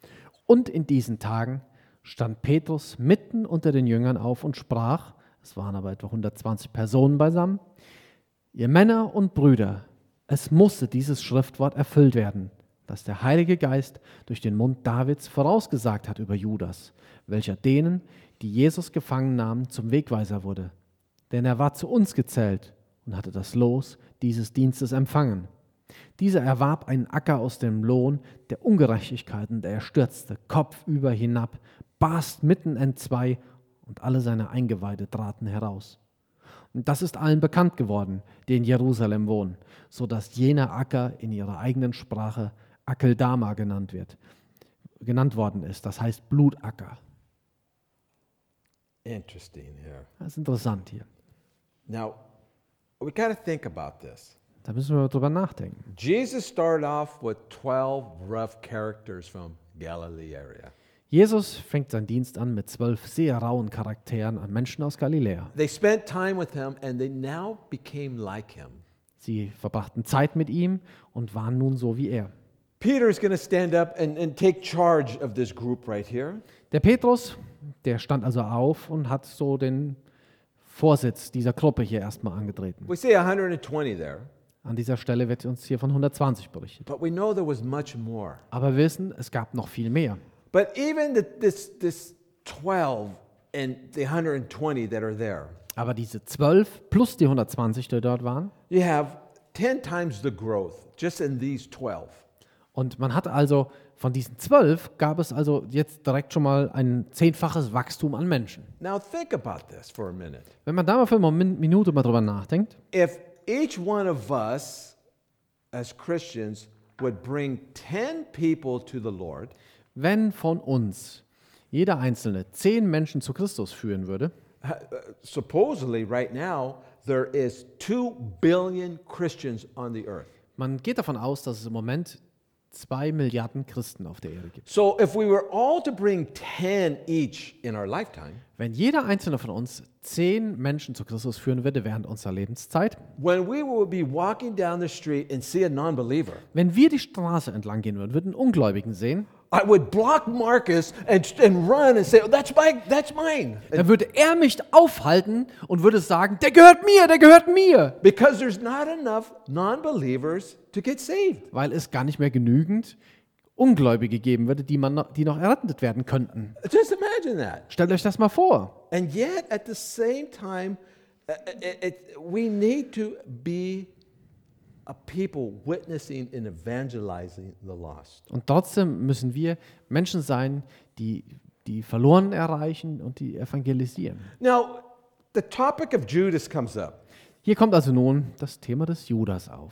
[SPEAKER 2] Und in diesen Tagen stand Petrus mitten unter den Jüngern auf und sprach, es waren aber etwa hundertzwanzig Personen beisammen, ihr Männer und Brüder, es musste dieses Schriftwort erfüllt werden, das der Heilige Geist durch den Mund Davids vorausgesagt hat über Judas, welcher denen, die Jesus gefangen nahmen, zum Wegweiser wurde. Denn er war zu uns gezählt und hatte das Los dieses Dienstes empfangen. Dieser erwarb einen Acker aus dem Lohn der Ungerechtigkeit und er stürzte kopfüber hinab, barst mitten entzwei und alle seine Eingeweide traten heraus. Und das ist allen bekannt geworden, die in Jerusalem wohnen, so dass jener Acker in ihrer eigenen Sprache Akeldama genannt wird, genannt worden ist, das heißt Blutacker.
[SPEAKER 1] Interesting here.
[SPEAKER 2] Das ist interessant hier.
[SPEAKER 1] Now, we got to think about this.
[SPEAKER 2] Da müssen wir drüber nachdenken.
[SPEAKER 1] Jesus started off with twelve rough characters from Galilee area.
[SPEAKER 2] Jesus fängt seinen Dienst an mit zwölf sehr rauen Charakteren an Menschen aus Galiläa.
[SPEAKER 1] They spent time with him and they now became like him.
[SPEAKER 2] Sie verbrachten Zeit mit ihm und waren nun so wie er.
[SPEAKER 1] Peter is going to stand up and, and take charge of this group right here.
[SPEAKER 2] Der Petrus, der stand also auf und hat so den Vorsitz dieser Gruppe hier erstmal angetreten.
[SPEAKER 1] We see one hundred twenty there,
[SPEAKER 2] An dieser Stelle wird uns hier von hundertzwanzig berichtet.
[SPEAKER 1] but we know there was much more.
[SPEAKER 2] Aber wir wissen, es gab noch viel mehr.
[SPEAKER 1] But even the, this, this twelve and the one hundred twenty that are there,
[SPEAKER 2] Aber diese zwölf plus die hundertzwanzig, die dort waren,
[SPEAKER 1] you have ten times the growth just in these twelve.
[SPEAKER 2] und man hatte also von diesen zwölf gab es also jetzt direkt schon mal ein zehnfaches Wachstum an Menschen.
[SPEAKER 1] Now think about this for a minute.
[SPEAKER 2] Wenn man da mal für eine Min- Minute mal drüber nachdenkt,
[SPEAKER 1] If each one of us as Christians would bring ten people to the Lord,
[SPEAKER 2] wenn von uns jeder Einzelne zehn Menschen zu Christus führen würde,
[SPEAKER 1] uh, supposedly right now there is two billion Christians on the earth.
[SPEAKER 2] man geht davon aus, dass es im Moment zwei Milliarden Christen auf der Erde gibt.
[SPEAKER 1] So if we were all to bring ten each in our lifetime,
[SPEAKER 2] Wenn jeder Einzelne von uns zehn Menschen zu Christus führen würde während unserer Lebenszeit,
[SPEAKER 1] when we would be walking down the street and see a non-believer,
[SPEAKER 2] wenn wir die Straße entlang gehen würden, würden Ungläubigen sehen,
[SPEAKER 1] I would block Marcus and, and run and say, oh, that's, my, that's mine.
[SPEAKER 2] dann würde er mich aufhalten und würde sagen, der gehört mir, der gehört mir.
[SPEAKER 1] Because there's not enough non-believers to get saved.
[SPEAKER 2] Weil es gar nicht mehr genügend Ungläubige geben würde, die, man noch, die noch errettet werden könnten.
[SPEAKER 1] Just imagine that.
[SPEAKER 2] Stellt euch das mal vor.
[SPEAKER 1] And yet, at the same time, uh, it, it, we need to be a people witnessing and evangelizing the lost.
[SPEAKER 2] Und trotzdem müssen wir Menschen sein, die die Verlorenen erreichen und die evangelisieren.
[SPEAKER 1] Now, the topic of Judas comes up.
[SPEAKER 2] Hier kommt also nun das Thema des Judas auf.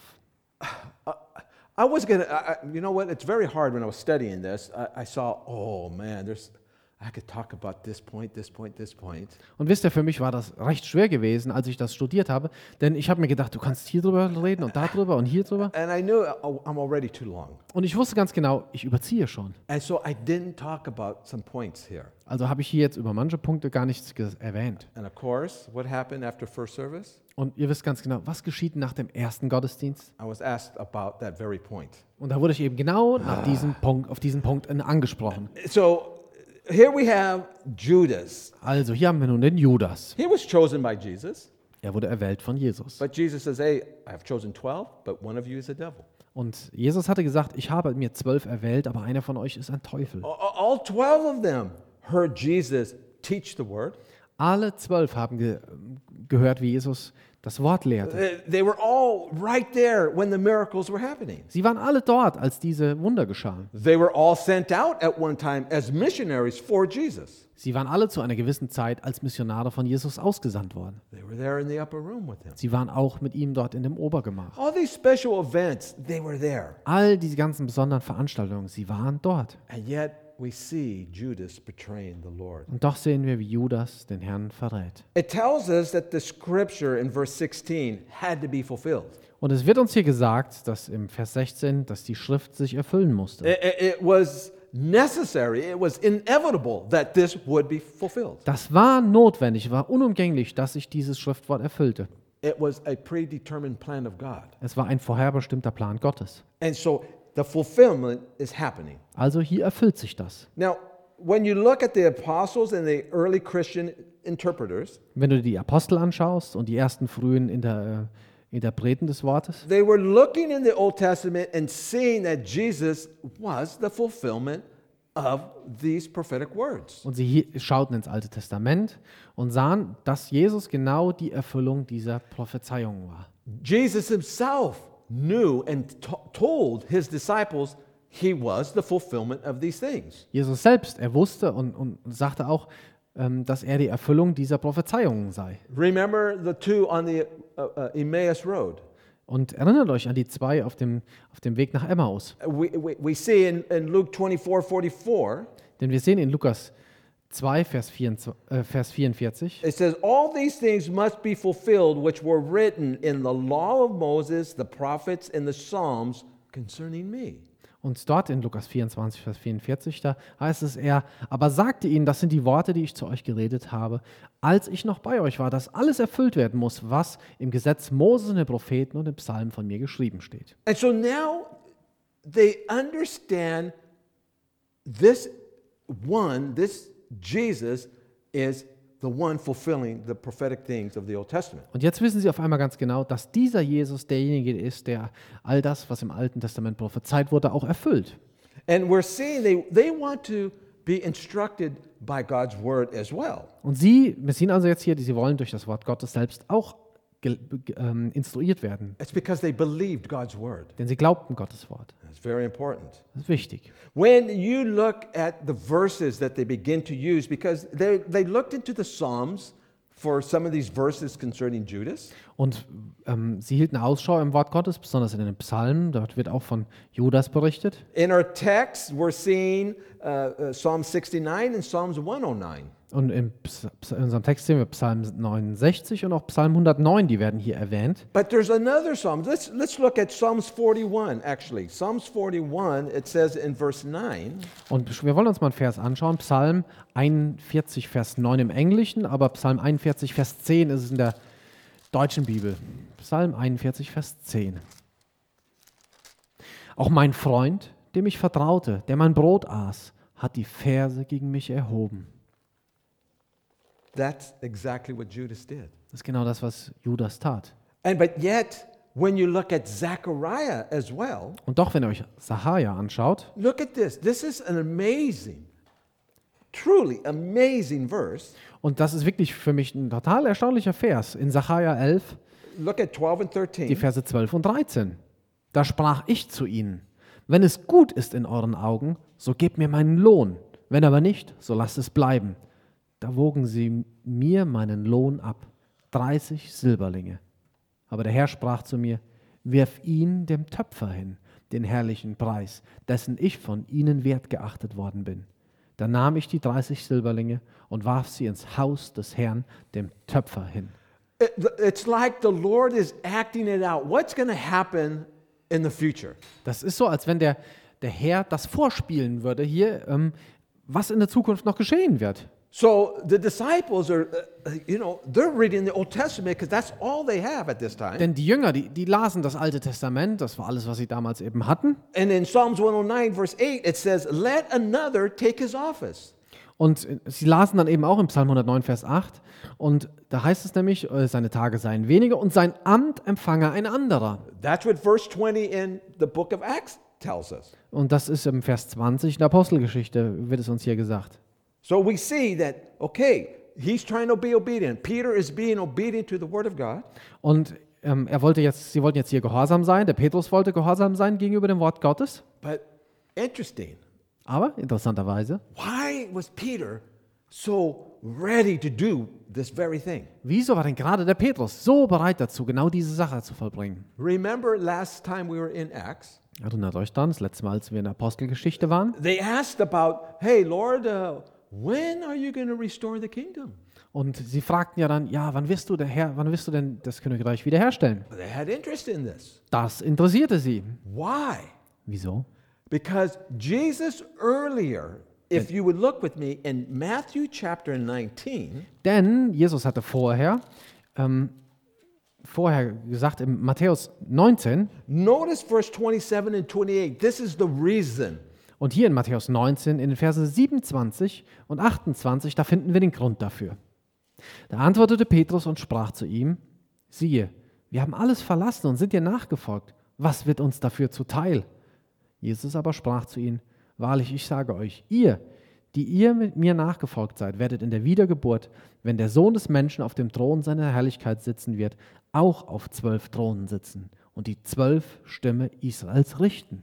[SPEAKER 1] I was gonna, I, I- you know what? It's very hard when I was studying this. I, I saw, oh man, there's, I could talk about this point, this point, this point.
[SPEAKER 2] Und wisst ihr, für mich war das recht schwer gewesen, als ich das studiert habe, denn ich habe mir gedacht, du kannst hier drüber reden und da drüber und hier drüber.
[SPEAKER 1] And I knew oh, I'm already too long.
[SPEAKER 2] Und ich wusste ganz genau, ich überziehe schon.
[SPEAKER 1] And so I didn't talk about some points here.
[SPEAKER 2] Also habe ich hier jetzt über manche Punkte gar nichts ge- erwähnt.
[SPEAKER 1] And of course, what happened after first service?
[SPEAKER 2] Und ihr wisst ganz genau, was geschieht nach dem ersten Gottesdienst?
[SPEAKER 1] I was asked about that very point.
[SPEAKER 2] Und da wurde ich eben genau nach diesem Punkt, auf diesen Punkt angesprochen.
[SPEAKER 1] So here we have Judas.
[SPEAKER 2] Also hier haben wir nun den Judas.
[SPEAKER 1] He was chosen by Jesus,
[SPEAKER 2] Er wurde erwählt von Jesus.
[SPEAKER 1] but Jesus says, hey, I have chosen twelve, but one of you is a devil.
[SPEAKER 2] Und Jesus hatte gesagt, ich habe mir zwölf erwählt, aber einer von euch ist ein Teufel.
[SPEAKER 1] All all twelve of them heard Jesus teach the word.
[SPEAKER 2] Alle zwölf haben ge gehört, wie Jesus das Wort lehrte.
[SPEAKER 1] Uh, They were all right there when the miracles were happening.
[SPEAKER 2] Sie waren alle dort, als diese Wunder geschahen.
[SPEAKER 1] They were all sent out at one time as missionaries for Jesus.
[SPEAKER 2] Sie waren alle zu einer gewissen Zeit als Missionare von Jesus ausgesandt worden.
[SPEAKER 1] They were there in the upper room with him.
[SPEAKER 2] Sie waren auch mit ihm dort in dem Obergemach.
[SPEAKER 1] All these special events, they were there.
[SPEAKER 2] All diese ganzen besonderen Veranstaltungen, sie waren dort.
[SPEAKER 1] And yet we see Judas betraying the Lord.
[SPEAKER 2] Und doch sehen wir, wie Judas den Herrn verrät.
[SPEAKER 1] It tells us that the scripture in verse sixteen had to be fulfilled.
[SPEAKER 2] Und es wird uns hier gesagt, dass im Vers sechzehn, dass die Schrift sich erfüllen musste.
[SPEAKER 1] It, it- it was necessary, it was inevitable that this would be fulfilled.
[SPEAKER 2] Das war notwendig, war unumgänglich, dass sich dieses Schriftwort erfüllte.
[SPEAKER 1] It was a predetermined plan of God.
[SPEAKER 2] Es war ein vorherbestimmter Plan Gottes.
[SPEAKER 1] And so the fulfillment is happening.
[SPEAKER 2] Also hier erfüllt sich das.
[SPEAKER 1] Now, when you look at the apostles and the early Christian interpreters,
[SPEAKER 2] Wenn du dir die Apostel anschaust und die ersten frühen Inter, äh, Interpreten des Wortes,
[SPEAKER 1] they were looking in the Old Testament and seeing that Jesus was the fulfillment of these prophetic words.
[SPEAKER 2] und sie hier, schauten ins Alte Testament und sahen, dass Jesus genau die Erfüllung dieser Prophezeiung war.
[SPEAKER 1] Jesus himself knew and to- told his disciples he was the fulfillment of these things.
[SPEAKER 2] Jesus selbst, er wusste und, und sagte auch, ähm, dass er die Erfüllung dieser Prophezeiungen sei.
[SPEAKER 1] Remember the two on the uh, uh, Emmaus Road?
[SPEAKER 2] Und erinnert euch an die zwei auf dem, auf dem Weg nach Emmaus.
[SPEAKER 1] We, we, we see in, in Luke twenty-four forty-four,
[SPEAKER 2] Denn wir sehen in Lukas zwei, Vers vierundzwanzig, äh, Vers vierundvierzig,
[SPEAKER 1] it says, all these things must be fulfilled which were written in the law of Moses, the prophets, and the Psalms concerning me.
[SPEAKER 2] und dort in Lukas vierundzwanzig, Vers vierundvierzig, da heißt es, er aber sagte ihnen, das sind die Worte, die ich zu euch geredet habe, als ich noch bei euch war, dass alles erfüllt werden muss, was im Gesetz Moses und den Propheten und im Psalm von mir geschrieben steht.
[SPEAKER 1] And so now they understand this one, this Jesus is the one fulfilling the prophetic things of the Old Testament.
[SPEAKER 2] Und jetzt wissen sie auf einmal ganz genau, dass dieser Jesus derjenige ist, der all das, was im Alten Testament prophezeit wurde, auch erfüllt.
[SPEAKER 1] And we're seeing they, they want to be instructed by God's word as well.
[SPEAKER 2] Und sie, wir sehen also jetzt hier, sie wollen durch das Wort Gottes selbst auch gel- ge- ähm, instruiert werden,
[SPEAKER 1] It's because they believed God's word.
[SPEAKER 2] denn sie glaubten Gottes Wort.
[SPEAKER 1] That's very important.
[SPEAKER 2] Das ist wichtig.
[SPEAKER 1] When you look at the verses that they begin to use, because they, they looked into the Psalms for some of these verses concerning Judas.
[SPEAKER 2] Und ähm, sie hielten Ausschau im Wort Gottes, besonders in den Psalmen. Dort wird auch von Judas berichtet.
[SPEAKER 1] In our text, we're seeing uh, uh, Psalm sixty-nine and Psalms one oh nine.
[SPEAKER 2] Und im Ps- Ps- in unserem Text sehen wir Psalm neunundsechzig und auch Psalm hundertneun, die werden hier erwähnt.
[SPEAKER 1] But there's another Psalm. Let's, let's look at Psalms forty-one, actually. Psalms forty-one, it says in verse nine,
[SPEAKER 2] Und wir wollen uns mal einen Vers anschauen. Psalm einundvierzig, Vers neun im Englischen, aber Psalm einundvierzig, Vers zehn ist es in der deutschen Bibel. Psalm einundvierzig, Vers zehn. Auch mein Freund, dem ich vertraute, der mein Brot aß, hat die Verse gegen mich erhoben.
[SPEAKER 1] that's exactly what Judas did.
[SPEAKER 2] Das ist genau das, was Judas tat.
[SPEAKER 1] And but yet, when you look at Zechariah as well,
[SPEAKER 2] Und doch, wenn ihr euch Sacharja anschaut,
[SPEAKER 1] look at this. This is an amazing, truly amazing verse.
[SPEAKER 2] und das ist wirklich für mich ein total erstaunlicher Vers, in Sacharja elf,
[SPEAKER 1] Look at twelve and
[SPEAKER 2] die
[SPEAKER 1] thirteen.
[SPEAKER 2] Verse zwölf und dreizehn. Da sprach ich zu ihnen, wenn es gut ist in euren Augen, so gebt mir meinen Lohn, wenn aber nicht, so lasst es bleiben. Da wogen sie mir meinen Lohn ab, dreißig Silberlinge. Aber der Herr sprach zu mir, wirf ihn dem Töpfer hin, den herrlichen Preis, dessen ich von ihnen wert geachtet worden bin. Da nahm ich die dreißig Silberlinge und warf sie ins Haus des Herrn, dem Töpfer hin.
[SPEAKER 1] It- It's like the Lord is acting it out. What's going to happen in the future?
[SPEAKER 2] Das ist so, als wenn der, der Herr das vorspielen würde hier, ähm, was in der Zukunft noch geschehen wird.
[SPEAKER 1] So the disciples are, uh, you know, they're reading the Old Testament because that's all they have at this time.
[SPEAKER 2] Denn die Jünger, die, die lasen das Alte Testament, das war alles, was sie damals eben hatten.
[SPEAKER 1] And in Psalms one oh nine, verse eight, it says, let another take his office.
[SPEAKER 2] Und äh, sie lasen dann eben auch im Psalm hundertneun, Vers acht. Und da heißt es nämlich, äh, seine Tage seien weniger und sein Amt empfange ein anderer.
[SPEAKER 1] That's what verse twenty in the book of Acts tells us.
[SPEAKER 2] Und das ist im Vers zwanzig in der Apostelgeschichte, wird es uns hier gesagt.
[SPEAKER 1] So we see that, okay, he's trying to be obedient. Peter is being obedient to the word of God.
[SPEAKER 2] Und ähm, er wollte jetzt, sie wollten jetzt hier gehorsam sein, der Petrus wollte gehorsam sein gegenüber dem Wort Gottes.
[SPEAKER 1] But interesting,
[SPEAKER 2] Aber interessanterweise,
[SPEAKER 1] why was Peter so ready to do this very thing?
[SPEAKER 2] wieso war denn gerade der Petrus so bereit dazu, genau diese Sache zu vollbringen?
[SPEAKER 1] Remember last time we were in Acts?
[SPEAKER 2] Erinnert euch dann, das letzte Mal, als wir in der Apostelgeschichte waren.
[SPEAKER 1] They asked about, hey, Lord, uh, when are you going to restore the kingdom?
[SPEAKER 2] Und sie fragten ja dann, ja, wann wirst du, der Herr, wann wirst du denn das Königreich wiederherstellen?
[SPEAKER 1] They had interest in this.
[SPEAKER 2] Das interessierte sie.
[SPEAKER 1] Why?
[SPEAKER 2] Wieso?
[SPEAKER 1] Because Jesus earlier, if you would look with me in Matthew chapter nineteen,
[SPEAKER 2] Denn Jesus hatte vorher, ähm, vorher gesagt, in Matthäus neunzehn,
[SPEAKER 1] notice verse twenty-seven and twenty-eight. This is the reason.
[SPEAKER 2] und hier in Matthäus neunzehn, in den Verse siebenundzwanzig und achtundzwanzig, da finden wir den Grund dafür. Da antwortete Petrus und sprach zu ihm, siehe, wir haben alles verlassen und sind dir nachgefolgt. Was wird uns dafür zuteil? Jesus aber sprach zu ihnen, wahrlich, ich sage euch, ihr, die ihr mit mir nachgefolgt seid, werdet in der Wiedergeburt, wenn der Sohn des Menschen auf dem Thron seiner Herrlichkeit sitzen wird, auch auf zwölf Thronen sitzen und die zwölf Stämme Israels richten.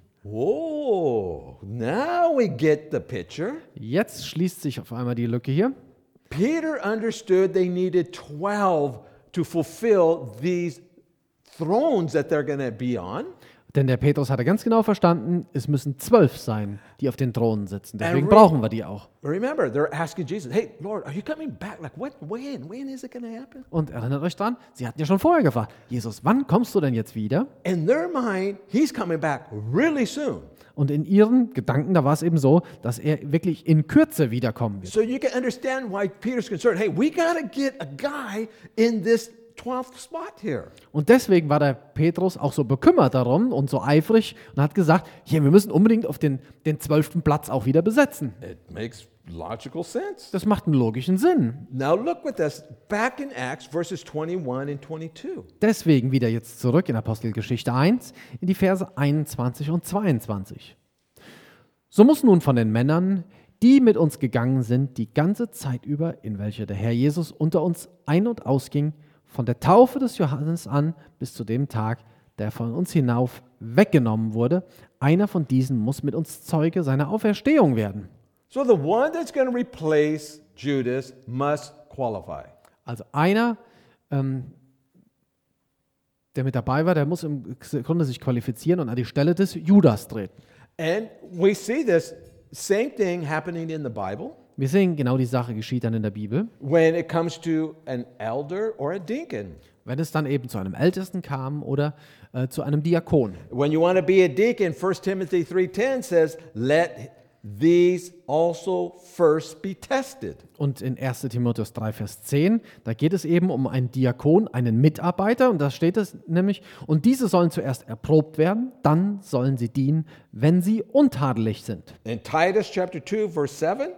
[SPEAKER 1] Whoa, now we get the picture.
[SPEAKER 2] Jetzt schließt sich auf einmal die Lücke hier.
[SPEAKER 1] Peter understood they needed twelve to fulfill these thrones that they're going to be on.
[SPEAKER 2] Denn der Petrus hatte ganz genau verstanden, es müssen zwölf sein, die auf den Thronen sitzen. Deswegen
[SPEAKER 1] And re-
[SPEAKER 2] brauchen wir die auch.
[SPEAKER 1] Remember, they're asking Jesus, hey, Lord, are you coming back? Like, what, when? When is it going to happen?
[SPEAKER 2] Und erinnert euch dran, sie hatten ja schon vorher gefragt, Jesus, wann kommst du denn jetzt wieder?
[SPEAKER 1] In their mind, he's coming back really soon.
[SPEAKER 2] Und in ihren Gedanken, da war es eben so, dass er wirklich in Kürze wiederkommen wird.
[SPEAKER 1] So you can understand why Peter's concerned. Hey, we got to get a guy in this twelfth spot here.
[SPEAKER 2] Und deswegen war der Petrus auch so bekümmert darum und so eifrig und hat gesagt, hier, wir müssen unbedingt auf den, den zwölften Platz auch wieder besetzen.
[SPEAKER 1] It makes logical sense.
[SPEAKER 2] Das macht einen logischen Sinn.
[SPEAKER 1] Now look with us back in Acts verses twenty-one and twenty-two.
[SPEAKER 2] Deswegen wieder jetzt zurück in Apostelgeschichte eins, in die Verse einundzwanzig und zweiundzwanzig. So muss nun von den Männern, die mit uns gegangen sind, die ganze Zeit über, in welcher der Herr Jesus unter uns ein- und ausging, von der Taufe des Johannes an bis zu dem Tag, der von uns hinauf weggenommen wurde, einer von diesen muss mit uns Zeuge seiner Auferstehung werden.
[SPEAKER 1] So the one that's going to replace Judas must qualify.
[SPEAKER 2] Also einer, ähm, der mit dabei war, der muss im Grunde sich qualifizieren und an die Stelle des Judas treten.
[SPEAKER 1] And we see this same thing happening in the Bible
[SPEAKER 2] Wir sehen, genau die Sache geschieht dann in der Bibel.
[SPEAKER 1] when it comes to an elder or a deacon.
[SPEAKER 2] Wenn es dann eben zu einem Ältesten kam oder äh, zu einem Diakon.
[SPEAKER 1] When you want to be a deacon, First Timothy three ten says, let these also first be tested.
[SPEAKER 2] Und in erster Timotheus drei, Vers zehn, da geht es eben um einen Diakon, einen Mitarbeiter, und da steht es nämlich, und diese sollen zuerst erprobt werden, dann sollen sie dienen, wenn sie untadelig sind.
[SPEAKER 1] In Titus chapter two, verse seven,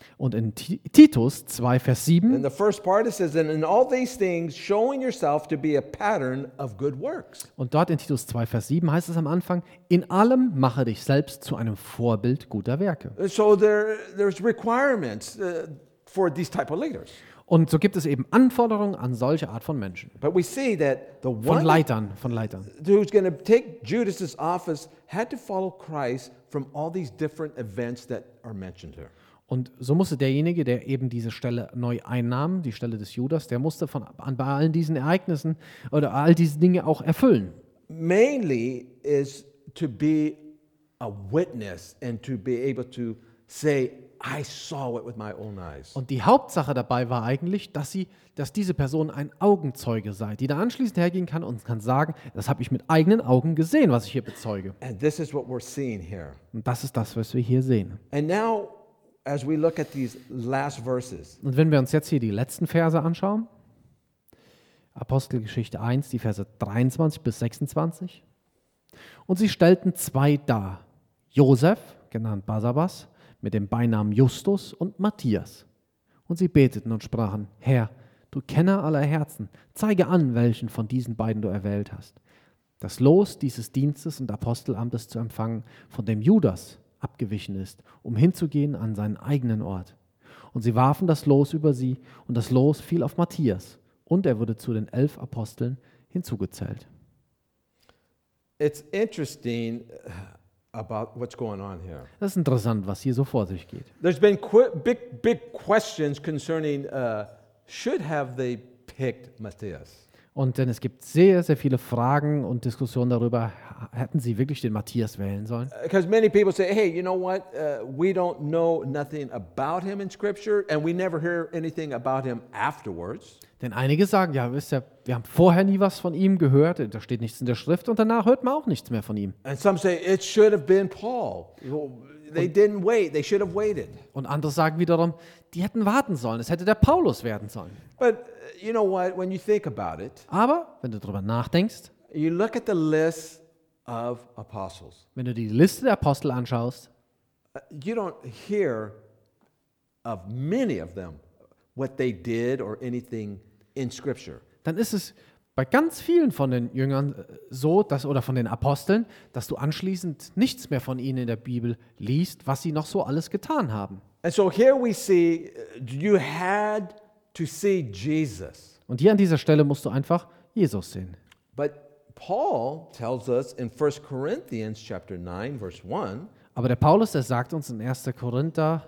[SPEAKER 2] Und in Ti- Titus zwei, Vers sieben,
[SPEAKER 1] In the first part it says, and in all these things showing yourself to be a pattern of good works.
[SPEAKER 2] und dort in Titus zwei, Vers sieben heißt es am Anfang, in allem mache dich selbst zu einem Vorbild guter Werke.
[SPEAKER 1] So there, there's requirements uh, for these type of leaders.
[SPEAKER 2] Und so gibt es eben Anforderungen an solche Art von Menschen.
[SPEAKER 1] But we see that the
[SPEAKER 2] Von
[SPEAKER 1] one
[SPEAKER 2] Leitern, von Leitern.
[SPEAKER 1] who's going to take Judas's office had to follow Christ from all these different events that are mentioned here.
[SPEAKER 2] Und so musste derjenige, der eben diese Stelle neu einnahm, die Stelle des Judas, der musste von, an, bei all diesen Ereignissen oder all diese Dinge auch erfüllen.
[SPEAKER 1] Mainly is to be a witness and to be able to say, I saw it with my own eyes.
[SPEAKER 2] Und die Hauptsache dabei war eigentlich, dass, sie, dass diese Person ein Augenzeuge sei, die da anschließend hergehen kann und kann sagen, das habe ich mit eigenen Augen gesehen, was ich hier bezeuge.
[SPEAKER 1] And this is what we're seeing here.
[SPEAKER 2] Und das ist das, was wir hier sehen.
[SPEAKER 1] And now, as we look at these last verses,
[SPEAKER 2] Und wenn wir uns jetzt hier die letzten Verse anschauen, Apostelgeschichte eins, die Verse dreiundzwanzig bis sechsundzwanzig. Und sie stellten zwei dar, Josef, genannt Barsabas, mit dem Beinamen Justus, und Matthias. Und sie beteten und sprachen, Herr, du Kenner aller Herzen, zeige an, welchen von diesen beiden du erwählt hast, das Los dieses Dienstes und Apostelamtes zu empfangen, von dem Judas abgewichen ist, um hinzugehen an seinen eigenen Ort. Und sie warfen das Los über sie, und das Los fiel auf Matthias, und er wurde zu den elf Aposteln hinzugezählt.
[SPEAKER 1] it's interesting about what's going on here.
[SPEAKER 2] Das ist interessant, was hier so vor sich geht.
[SPEAKER 1] There's been qu- big, big questions concerning uh, should have they picked Matthias?
[SPEAKER 2] Und denn es gibt sehr, sehr viele Fragen und Diskussionen darüber, hätten sie wirklich den Matthias wählen sollen?
[SPEAKER 1] Because many people say, hey, you know what? Uh, we don't know nothing about him in Scripture, and we never hear anything about him afterwards.
[SPEAKER 2] Denn einige sagen, ja, wisst ihr, wir haben vorher nie was von ihm gehört, da steht nichts in der Schrift und danach hört man auch nichts mehr von ihm.
[SPEAKER 1] And some say it should have been Paul. Well, they didn't wait. They should have waited.
[SPEAKER 2] Und andere sagen wiederum, die hätten warten sollen, es hätte der Paulus werden sollen.
[SPEAKER 1] But uh, you know what? When you think about it,
[SPEAKER 2] Aber, wenn du darüber nachdenkst,
[SPEAKER 1] you look at the list of apostles.
[SPEAKER 2] wenn du die Liste der Apostel anschaust,
[SPEAKER 1] Uh, You don't hear of many of them, what they did or anything in Scripture.
[SPEAKER 2] dann ist es bei ganz vielen von den Jüngern äh, so, dass, oder von den Aposteln, dass du anschließend nichts mehr von ihnen in der Bibel liest, was sie noch so alles getan haben.
[SPEAKER 1] And so here we see uh, you had to see Jesus.
[SPEAKER 2] Und hier an dieser Stelle musst du einfach Jesus sehen.
[SPEAKER 1] But Paul tells us in First Corinthians chapter nine verse one,
[SPEAKER 2] Aber der Paulus, der sagt uns in erster Korinther,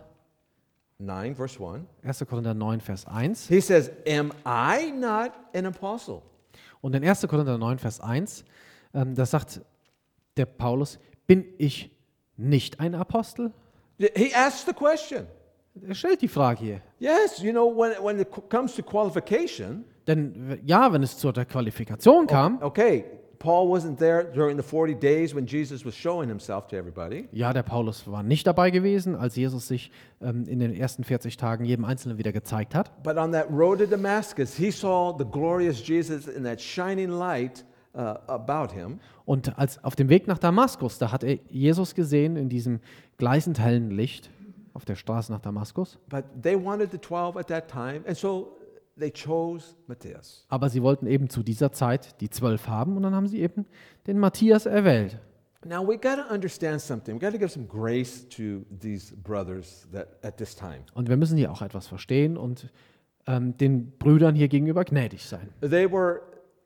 [SPEAKER 1] nine verse one,
[SPEAKER 2] erster Korinther neun, Vers eins.
[SPEAKER 1] he says, "Am I not an apostle?"
[SPEAKER 2] Und in erster Korinther neun, Vers eins, ähm, da sagt der Paulus, bin ich nicht ein Apostel?
[SPEAKER 1] He asks the question.
[SPEAKER 2] Er stellt die Frage hier.
[SPEAKER 1] Yes, you know, when, when it comes to qualification,
[SPEAKER 2] Denn w- ja, wenn es zur der Qualifikation kam,
[SPEAKER 1] okay, Paul wasn't there during the forty days when Jesus was showing himself to everybody.
[SPEAKER 2] ja, der Paulus war nicht dabei gewesen, als Jesus sich ähm, in den ersten vierzig Tagen jedem Einzelnen wieder gezeigt hat.
[SPEAKER 1] But on that road to Damascus, he saw the glorious Jesus in that shining light uh, about him.
[SPEAKER 2] Und als auf dem Weg nach Damaskus, da hat er Jesus gesehen in diesem gleißend hellen Licht auf der Straße nach Damaskus.
[SPEAKER 1] But they wanted the twelve at that time, and so they chose Matthias.
[SPEAKER 2] Aber sie wollten eben zu dieser Zeit die zwölf haben und dann haben sie eben den Matthias erwählt.
[SPEAKER 1] Now we got to understand something. We got to give some grace to these brothers that at this time.
[SPEAKER 2] Und wir müssen hier auch etwas verstehen und ähm, den Brüdern hier gegenüber gnädig sein.
[SPEAKER 1] They were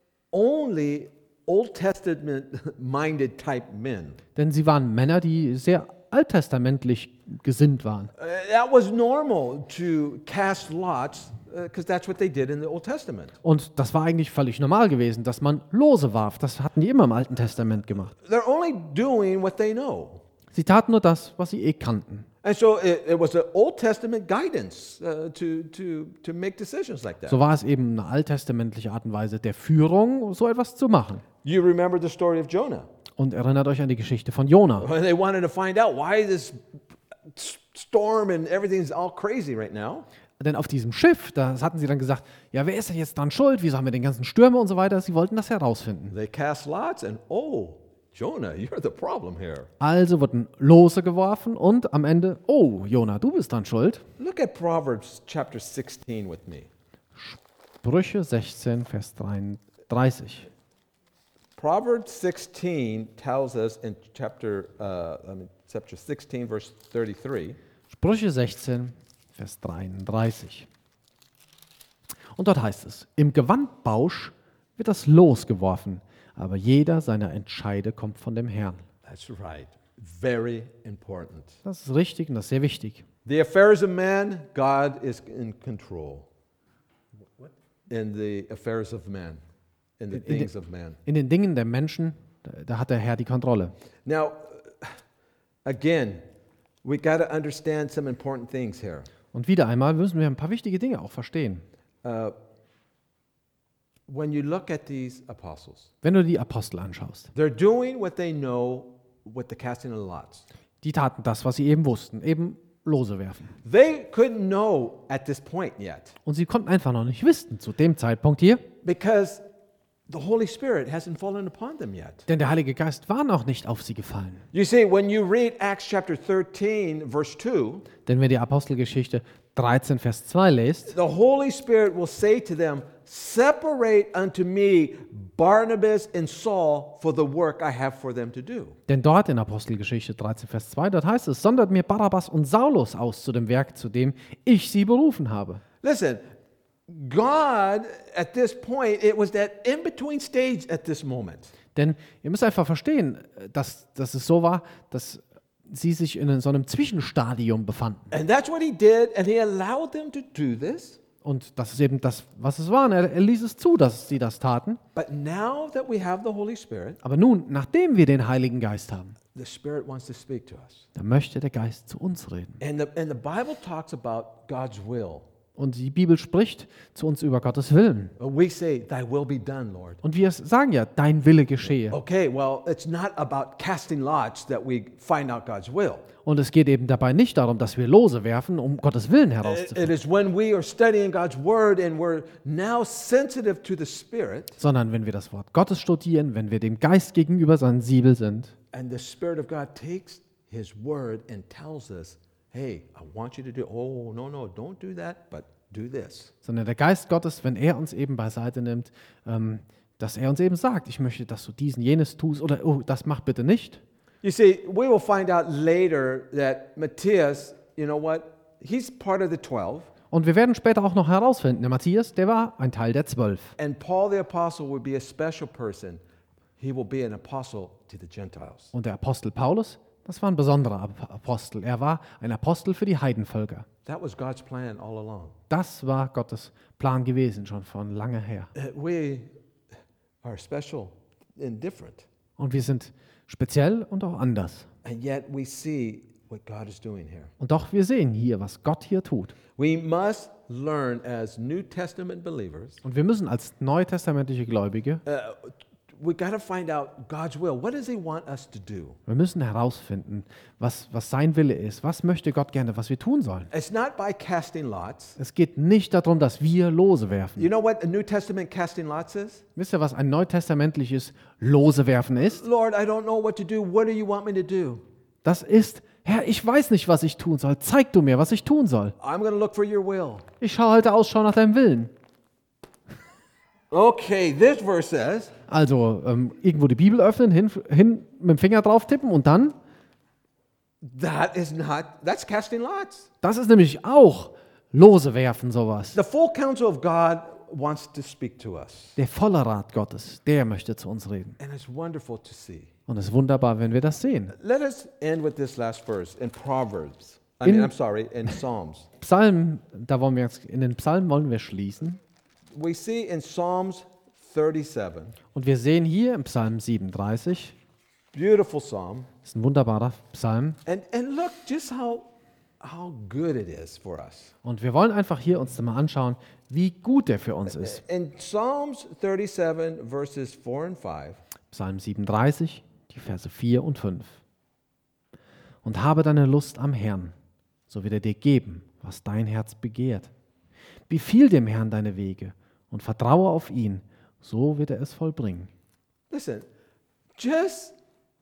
[SPEAKER 1] only Old Testament minded type men.
[SPEAKER 2] Denn sie waren Männer, die sehr alttestamentlich gesinnt waren.
[SPEAKER 1] Uh, that was normal to cast lots because that's what they did in the Old Testament.
[SPEAKER 2] Und das war eigentlich völlig normal gewesen, dass man Lose warf. Das hatten die immer im Alten Testament gemacht.
[SPEAKER 1] They're only doing what they know.
[SPEAKER 2] Sie taten nur das, was sie eh kannten.
[SPEAKER 1] And so it, it was an Old Testament guidance uh, to, to, to make decisions like that.
[SPEAKER 2] So war es eben eine alttestamentliche Art und Weise der Führung, so etwas zu machen.
[SPEAKER 1] You remember the story of Jonah.
[SPEAKER 2] Und erinnert euch an die Geschichte von Jona.
[SPEAKER 1] When they wanted to find out why this s- storm and everything's all crazy right now.
[SPEAKER 2] Denn auf diesem Schiff, da hatten sie dann gesagt, ja, wer ist denn jetzt dran schuld? Wieso haben wir den ganzen Stürme und so weiter? Sie wollten das herausfinden.
[SPEAKER 1] They cast lots and oh, Jonah, you're the problem here.
[SPEAKER 2] Also wurden Lose geworfen und am Ende, oh, Jona, du bist dann schuld.
[SPEAKER 1] Look at Proverbs chapter sixteen with me.
[SPEAKER 2] Sprüche sechzehn, Vers dreiunddreißig.
[SPEAKER 1] Proverbs sixteen tells us in chapter, uh, I mean, chapter sixteen, verse thirty-three.
[SPEAKER 2] Sprüche sechzehn, Vers dreiunddreißig. Und dort heißt es, im Gewandbausch wird das Los geworfen, aber jeder seiner Entscheide kommt von dem Herrn.
[SPEAKER 1] That's right. Very important.
[SPEAKER 2] Das ist richtig und das ist sehr wichtig.
[SPEAKER 1] The affairs of man, God is in control. In the affairs of man, in the
[SPEAKER 2] In- in
[SPEAKER 1] things
[SPEAKER 2] the-
[SPEAKER 1] of man.
[SPEAKER 2] In den Dingen der Menschen, da, da hat der Herr die Kontrolle.
[SPEAKER 1] Now, again, we got to understand some important things here.
[SPEAKER 2] Und wieder einmal müssen wir ein paar wichtige Dinge auch verstehen.
[SPEAKER 1] Uh, when you look at these apostles,
[SPEAKER 2] Wenn du die Apostel anschaust,
[SPEAKER 1] they're doing what they know with the casting of lots.
[SPEAKER 2] die taten das, was sie eben wussten, eben Lose werfen.
[SPEAKER 1] They couldn't know at this point yet
[SPEAKER 2] Und sie konnten einfach noch nicht wissen, zu dem Zeitpunkt hier,
[SPEAKER 1] because the Holy Spirit hasn't fallen upon them yet.
[SPEAKER 2] denn der Heilige Geist war noch nicht auf sie gefallen.
[SPEAKER 1] You see, when you read Acts chapter thirteen, verse two,
[SPEAKER 2] Denn wenn die Apostelgeschichte dreizehn, Vers zwei lest,
[SPEAKER 1] the Holy Spirit will say to them, separate unto me Barnabas and Saul for the work I have for them to do.
[SPEAKER 2] denn dort in Apostelgeschichte dreizehn, Vers zwei, dort heißt es, sondert mir Barabbas und Saulus aus zu dem Werk, zu dem ich sie berufen habe.
[SPEAKER 1] Listen, God, at this point, it was that in-between stage at this moment.
[SPEAKER 2] Denn ihr müsst einfach verstehen, dass, dass es so war, dass sie sich in so einem Zwischenstadium befanden.
[SPEAKER 1] And that's what he did, and he allowed them to do this.
[SPEAKER 2] Und das ist eben das, was es war. Er, er ließ es zu, dass sie das taten.
[SPEAKER 1] But now that we have the Holy Spirit,
[SPEAKER 2] Aber nun, nachdem wir den Heiligen Geist haben,
[SPEAKER 1] the Spirit wants to speak to us.
[SPEAKER 2] dann möchte der Geist zu uns reden.
[SPEAKER 1] And the, and the Bible talks about God's will.
[SPEAKER 2] Und die Bibel spricht zu uns über Gottes Willen.
[SPEAKER 1] But we say, thy will be done, Lord.
[SPEAKER 2] Und wir sagen ja, dein Wille geschehe.
[SPEAKER 1] Okay, well, it's not about casting lots that we find out God's will.
[SPEAKER 2] Und es geht eben dabei nicht darum, dass wir Lose werfen, um Gottes Willen
[SPEAKER 1] It,
[SPEAKER 2] herauszufinden,
[SPEAKER 1] it is when we are studying God's word and we're now sensitive to the Spirit,
[SPEAKER 2] sondern wenn wir das Wort Gottes studieren, wenn wir dem Geist gegenüber sensibel sind
[SPEAKER 1] and the Spirit of God takes his word and tells us, hey, I want you to do, oh, no, no, don't do that, but do this.
[SPEAKER 2] sondern der Geist Gottes, wenn er uns eben beiseite nimmt, ähm, dass er uns eben sagt, ich möchte, dass du diesen, jenes tust oder oh, das mach bitte nicht.
[SPEAKER 1] You see, we will find out later that Matthias, you know what, he's part of the twelve,
[SPEAKER 2] Und wir werden später auch noch herausfinden, der Matthias, der war ein Teil der Zwölf.
[SPEAKER 1] and Paul the Apostle will be a special person. He will be an apostle to the Gentiles.
[SPEAKER 2] Und der Apostel Paulus, das war ein besonderer Ap- Apostel. Er war ein Apostel für die Heidenvölker.
[SPEAKER 1] That was God's plan all along.
[SPEAKER 2] Das war Gottes Plan gewesen, schon von lange her.
[SPEAKER 1] Uh, We are special and different,
[SPEAKER 2] Und wir sind speziell und auch anders.
[SPEAKER 1] and yet we see what God is doing here.
[SPEAKER 2] Und doch, wir sehen hier, was Gott hier tut.
[SPEAKER 1] We must learn as New Testament believers.
[SPEAKER 2] Und wir müssen als neutestamentliche Gläubige,
[SPEAKER 1] Uh, we got to find out God's will. What does He want us to do?
[SPEAKER 2] wir müssen herausfinden, was, was sein Wille ist. Was möchte Gott gerne, was wir tun sollen.
[SPEAKER 1] It's not by casting lots.
[SPEAKER 2] Es geht nicht darum, dass wir Lose werfen.
[SPEAKER 1] You know what a New Testament casting lots is?
[SPEAKER 2] Wisst ihr, was ein neutestamentliches Lose werfen ist?
[SPEAKER 1] Lord, I don't know what to do. What do you want me to do?
[SPEAKER 2] Das ist, Herr, ich weiß nicht, was ich tun soll. Zeig du mir, was ich tun soll.
[SPEAKER 1] I'm going to look for your will.
[SPEAKER 2] Ich schaue heute Ausschau nach deinem Willen.
[SPEAKER 1] Okay, this verse says,
[SPEAKER 2] Also ähm, irgendwo die Bibel öffnen, hin, hin mit dem Finger drauf tippen und dann,
[SPEAKER 1] that is not, that's casting lots.
[SPEAKER 2] das ist nämlich auch Lose werfen, sowas.
[SPEAKER 1] The full counsel of God wants to speak to us.
[SPEAKER 2] Der volle Rat Gottes, der möchte zu uns reden.
[SPEAKER 1] And it's wonderful to see.
[SPEAKER 2] Und es ist wunderbar, wenn wir das sehen.
[SPEAKER 1] Let us end with this last verse in Proverbs. I mean,
[SPEAKER 2] In-
[SPEAKER 1] I'm sorry, in Psalms.
[SPEAKER 2] Psalm, da wollen wir jetzt, in den Psalmen wollen wir schließen.
[SPEAKER 1] We see in Psalms thirty-seven,
[SPEAKER 2] Und wir sehen hier im Psalm siebenunddreißig,
[SPEAKER 1] beautiful psalm,
[SPEAKER 2] das ist ein wunderbarer Psalm.
[SPEAKER 1] and, and look just how, how good it is for us.
[SPEAKER 2] Und wir wollen einfach hier uns mal anschauen, wie gut der für uns ist.
[SPEAKER 1] In Psalms thirty-seven, verses four and five,
[SPEAKER 2] Psalm siebenunddreißig, die Verse vier und fünf. Und habe deine Lust am Herrn, so wird er dir geben, was dein Herz begehrt. Befiehl dem Herrn deine Wege und vertraue auf ihn, so wird er es vollbringen.
[SPEAKER 1] listen, just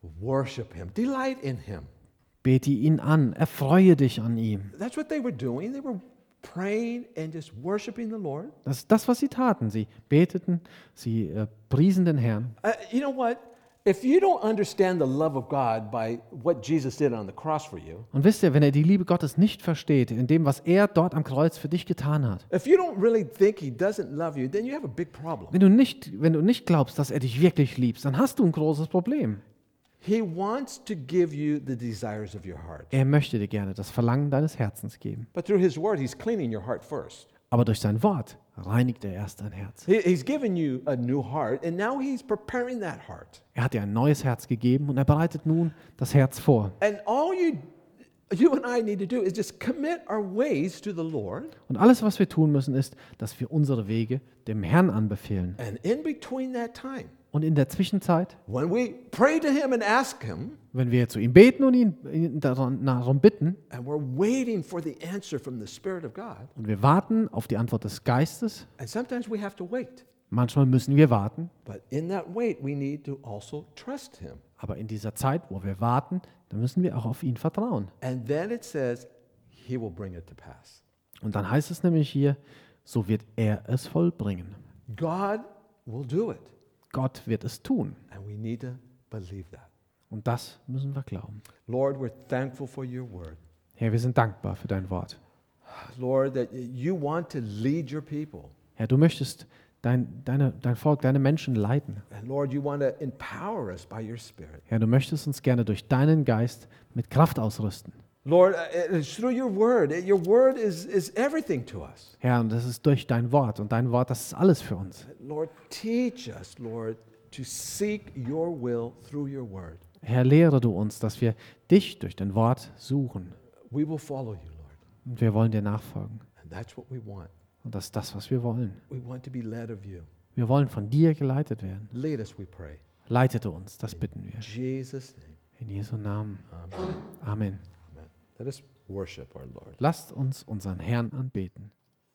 [SPEAKER 1] Worship him. Delight in him.
[SPEAKER 2] Bete ihn an, erfreue dich an ihm.
[SPEAKER 1] That's what they were doing. They were praying and just worshiping the Lord.
[SPEAKER 2] Das ist das, was sie taten. Sie beteten, sie äh, priesen den Herrn.
[SPEAKER 1] Uh, you know what? If you don't understand the love of God by what Jesus did on the cross for you,
[SPEAKER 2] Und wisst ihr, wenn er die Liebe Gottes nicht versteht, in dem, was er dort am Kreuz für dich getan hat,
[SPEAKER 1] if you don't really think he doesn't love you, then you have a big problem.
[SPEAKER 2] wenn du nicht, wenn du nicht glaubst, dass er dich wirklich liebt, dann hast du ein großes Problem.
[SPEAKER 1] He wants to give you the desires of your heart.
[SPEAKER 2] Er möchte dir gerne das Verlangen deines Herzens geben.
[SPEAKER 1] But through his word, he's cleaning your heart first.
[SPEAKER 2] Aber durch sein Wort reinigt er erst dein Herz.
[SPEAKER 1] He, he's given you a new heart, and now he's preparing that heart.
[SPEAKER 2] Er hat dir ein neues Herz gegeben und er bereitet nun das Herz vor.
[SPEAKER 1] And all you, you and I need to do is just commit our ways to the Lord.
[SPEAKER 2] Und alles, was wir tun müssen, ist, dass wir unsere Wege dem Herrn anbefehlen.
[SPEAKER 1] And in between that time,
[SPEAKER 2] Und in der Zwischenzeit,
[SPEAKER 1] when we pray to him and ask him,
[SPEAKER 2] wenn wir zu ihm beten und ihn, ihn darum, darum bitten
[SPEAKER 1] and we're waiting for the answer from the Spirit of God,
[SPEAKER 2] und wir warten auf die Antwort des Geistes,
[SPEAKER 1] and sometimes we have to wait.
[SPEAKER 2] manchmal müssen wir warten,
[SPEAKER 1] But in that wait, we need to also trust him.
[SPEAKER 2] aber in dieser Zeit, wo wir warten, dann müssen wir auch auf ihn vertrauen.
[SPEAKER 1] And then it says, he will bring it to pass.
[SPEAKER 2] Und dann heißt es nämlich hier, so wird er es vollbringen.
[SPEAKER 1] God will do it.
[SPEAKER 2] Gott wird es tun.
[SPEAKER 1] And we need to believe that.
[SPEAKER 2] Und das müssen wir glauben.
[SPEAKER 1] Lord, we're thankful for your word.
[SPEAKER 2] Herr, wir sind dankbar für dein Wort.
[SPEAKER 1] Lord, that you want to lead your people.
[SPEAKER 2] Herr, du möchtest dein, deine, dein Volk, deine Menschen leiten.
[SPEAKER 1] And Lord, you want to empower us by your Spirit.
[SPEAKER 2] Herr, du möchtest uns gerne durch deinen Geist mit Kraft ausrüsten.
[SPEAKER 1] Lord, uh, it's through your word. Your word is, is everything to us.
[SPEAKER 2] Herr, und das ist durch dein Wort. Und dein Wort, das ist alles für uns.
[SPEAKER 1] Lord, teach us, Lord, to seek your will through your word.
[SPEAKER 2] Herr, lehre du uns, dass wir dich durch dein Wort suchen.
[SPEAKER 1] We will follow you, Lord.
[SPEAKER 2] Und wir wollen dir nachfolgen.
[SPEAKER 1] And that's what we want.
[SPEAKER 2] Und das ist das, was wir wollen.
[SPEAKER 1] We want to be led of you.
[SPEAKER 2] Wir wollen von dir geleitet werden.
[SPEAKER 1] Lead us, we pray.
[SPEAKER 2] Leitete uns, das bitten wir.
[SPEAKER 1] In Jesus' name.
[SPEAKER 2] In Jesu Namen.
[SPEAKER 1] Amen.
[SPEAKER 2] Amen.
[SPEAKER 1] Amen. Let us worship our Lord.
[SPEAKER 2] Lasst uns unseren Herrn anbeten.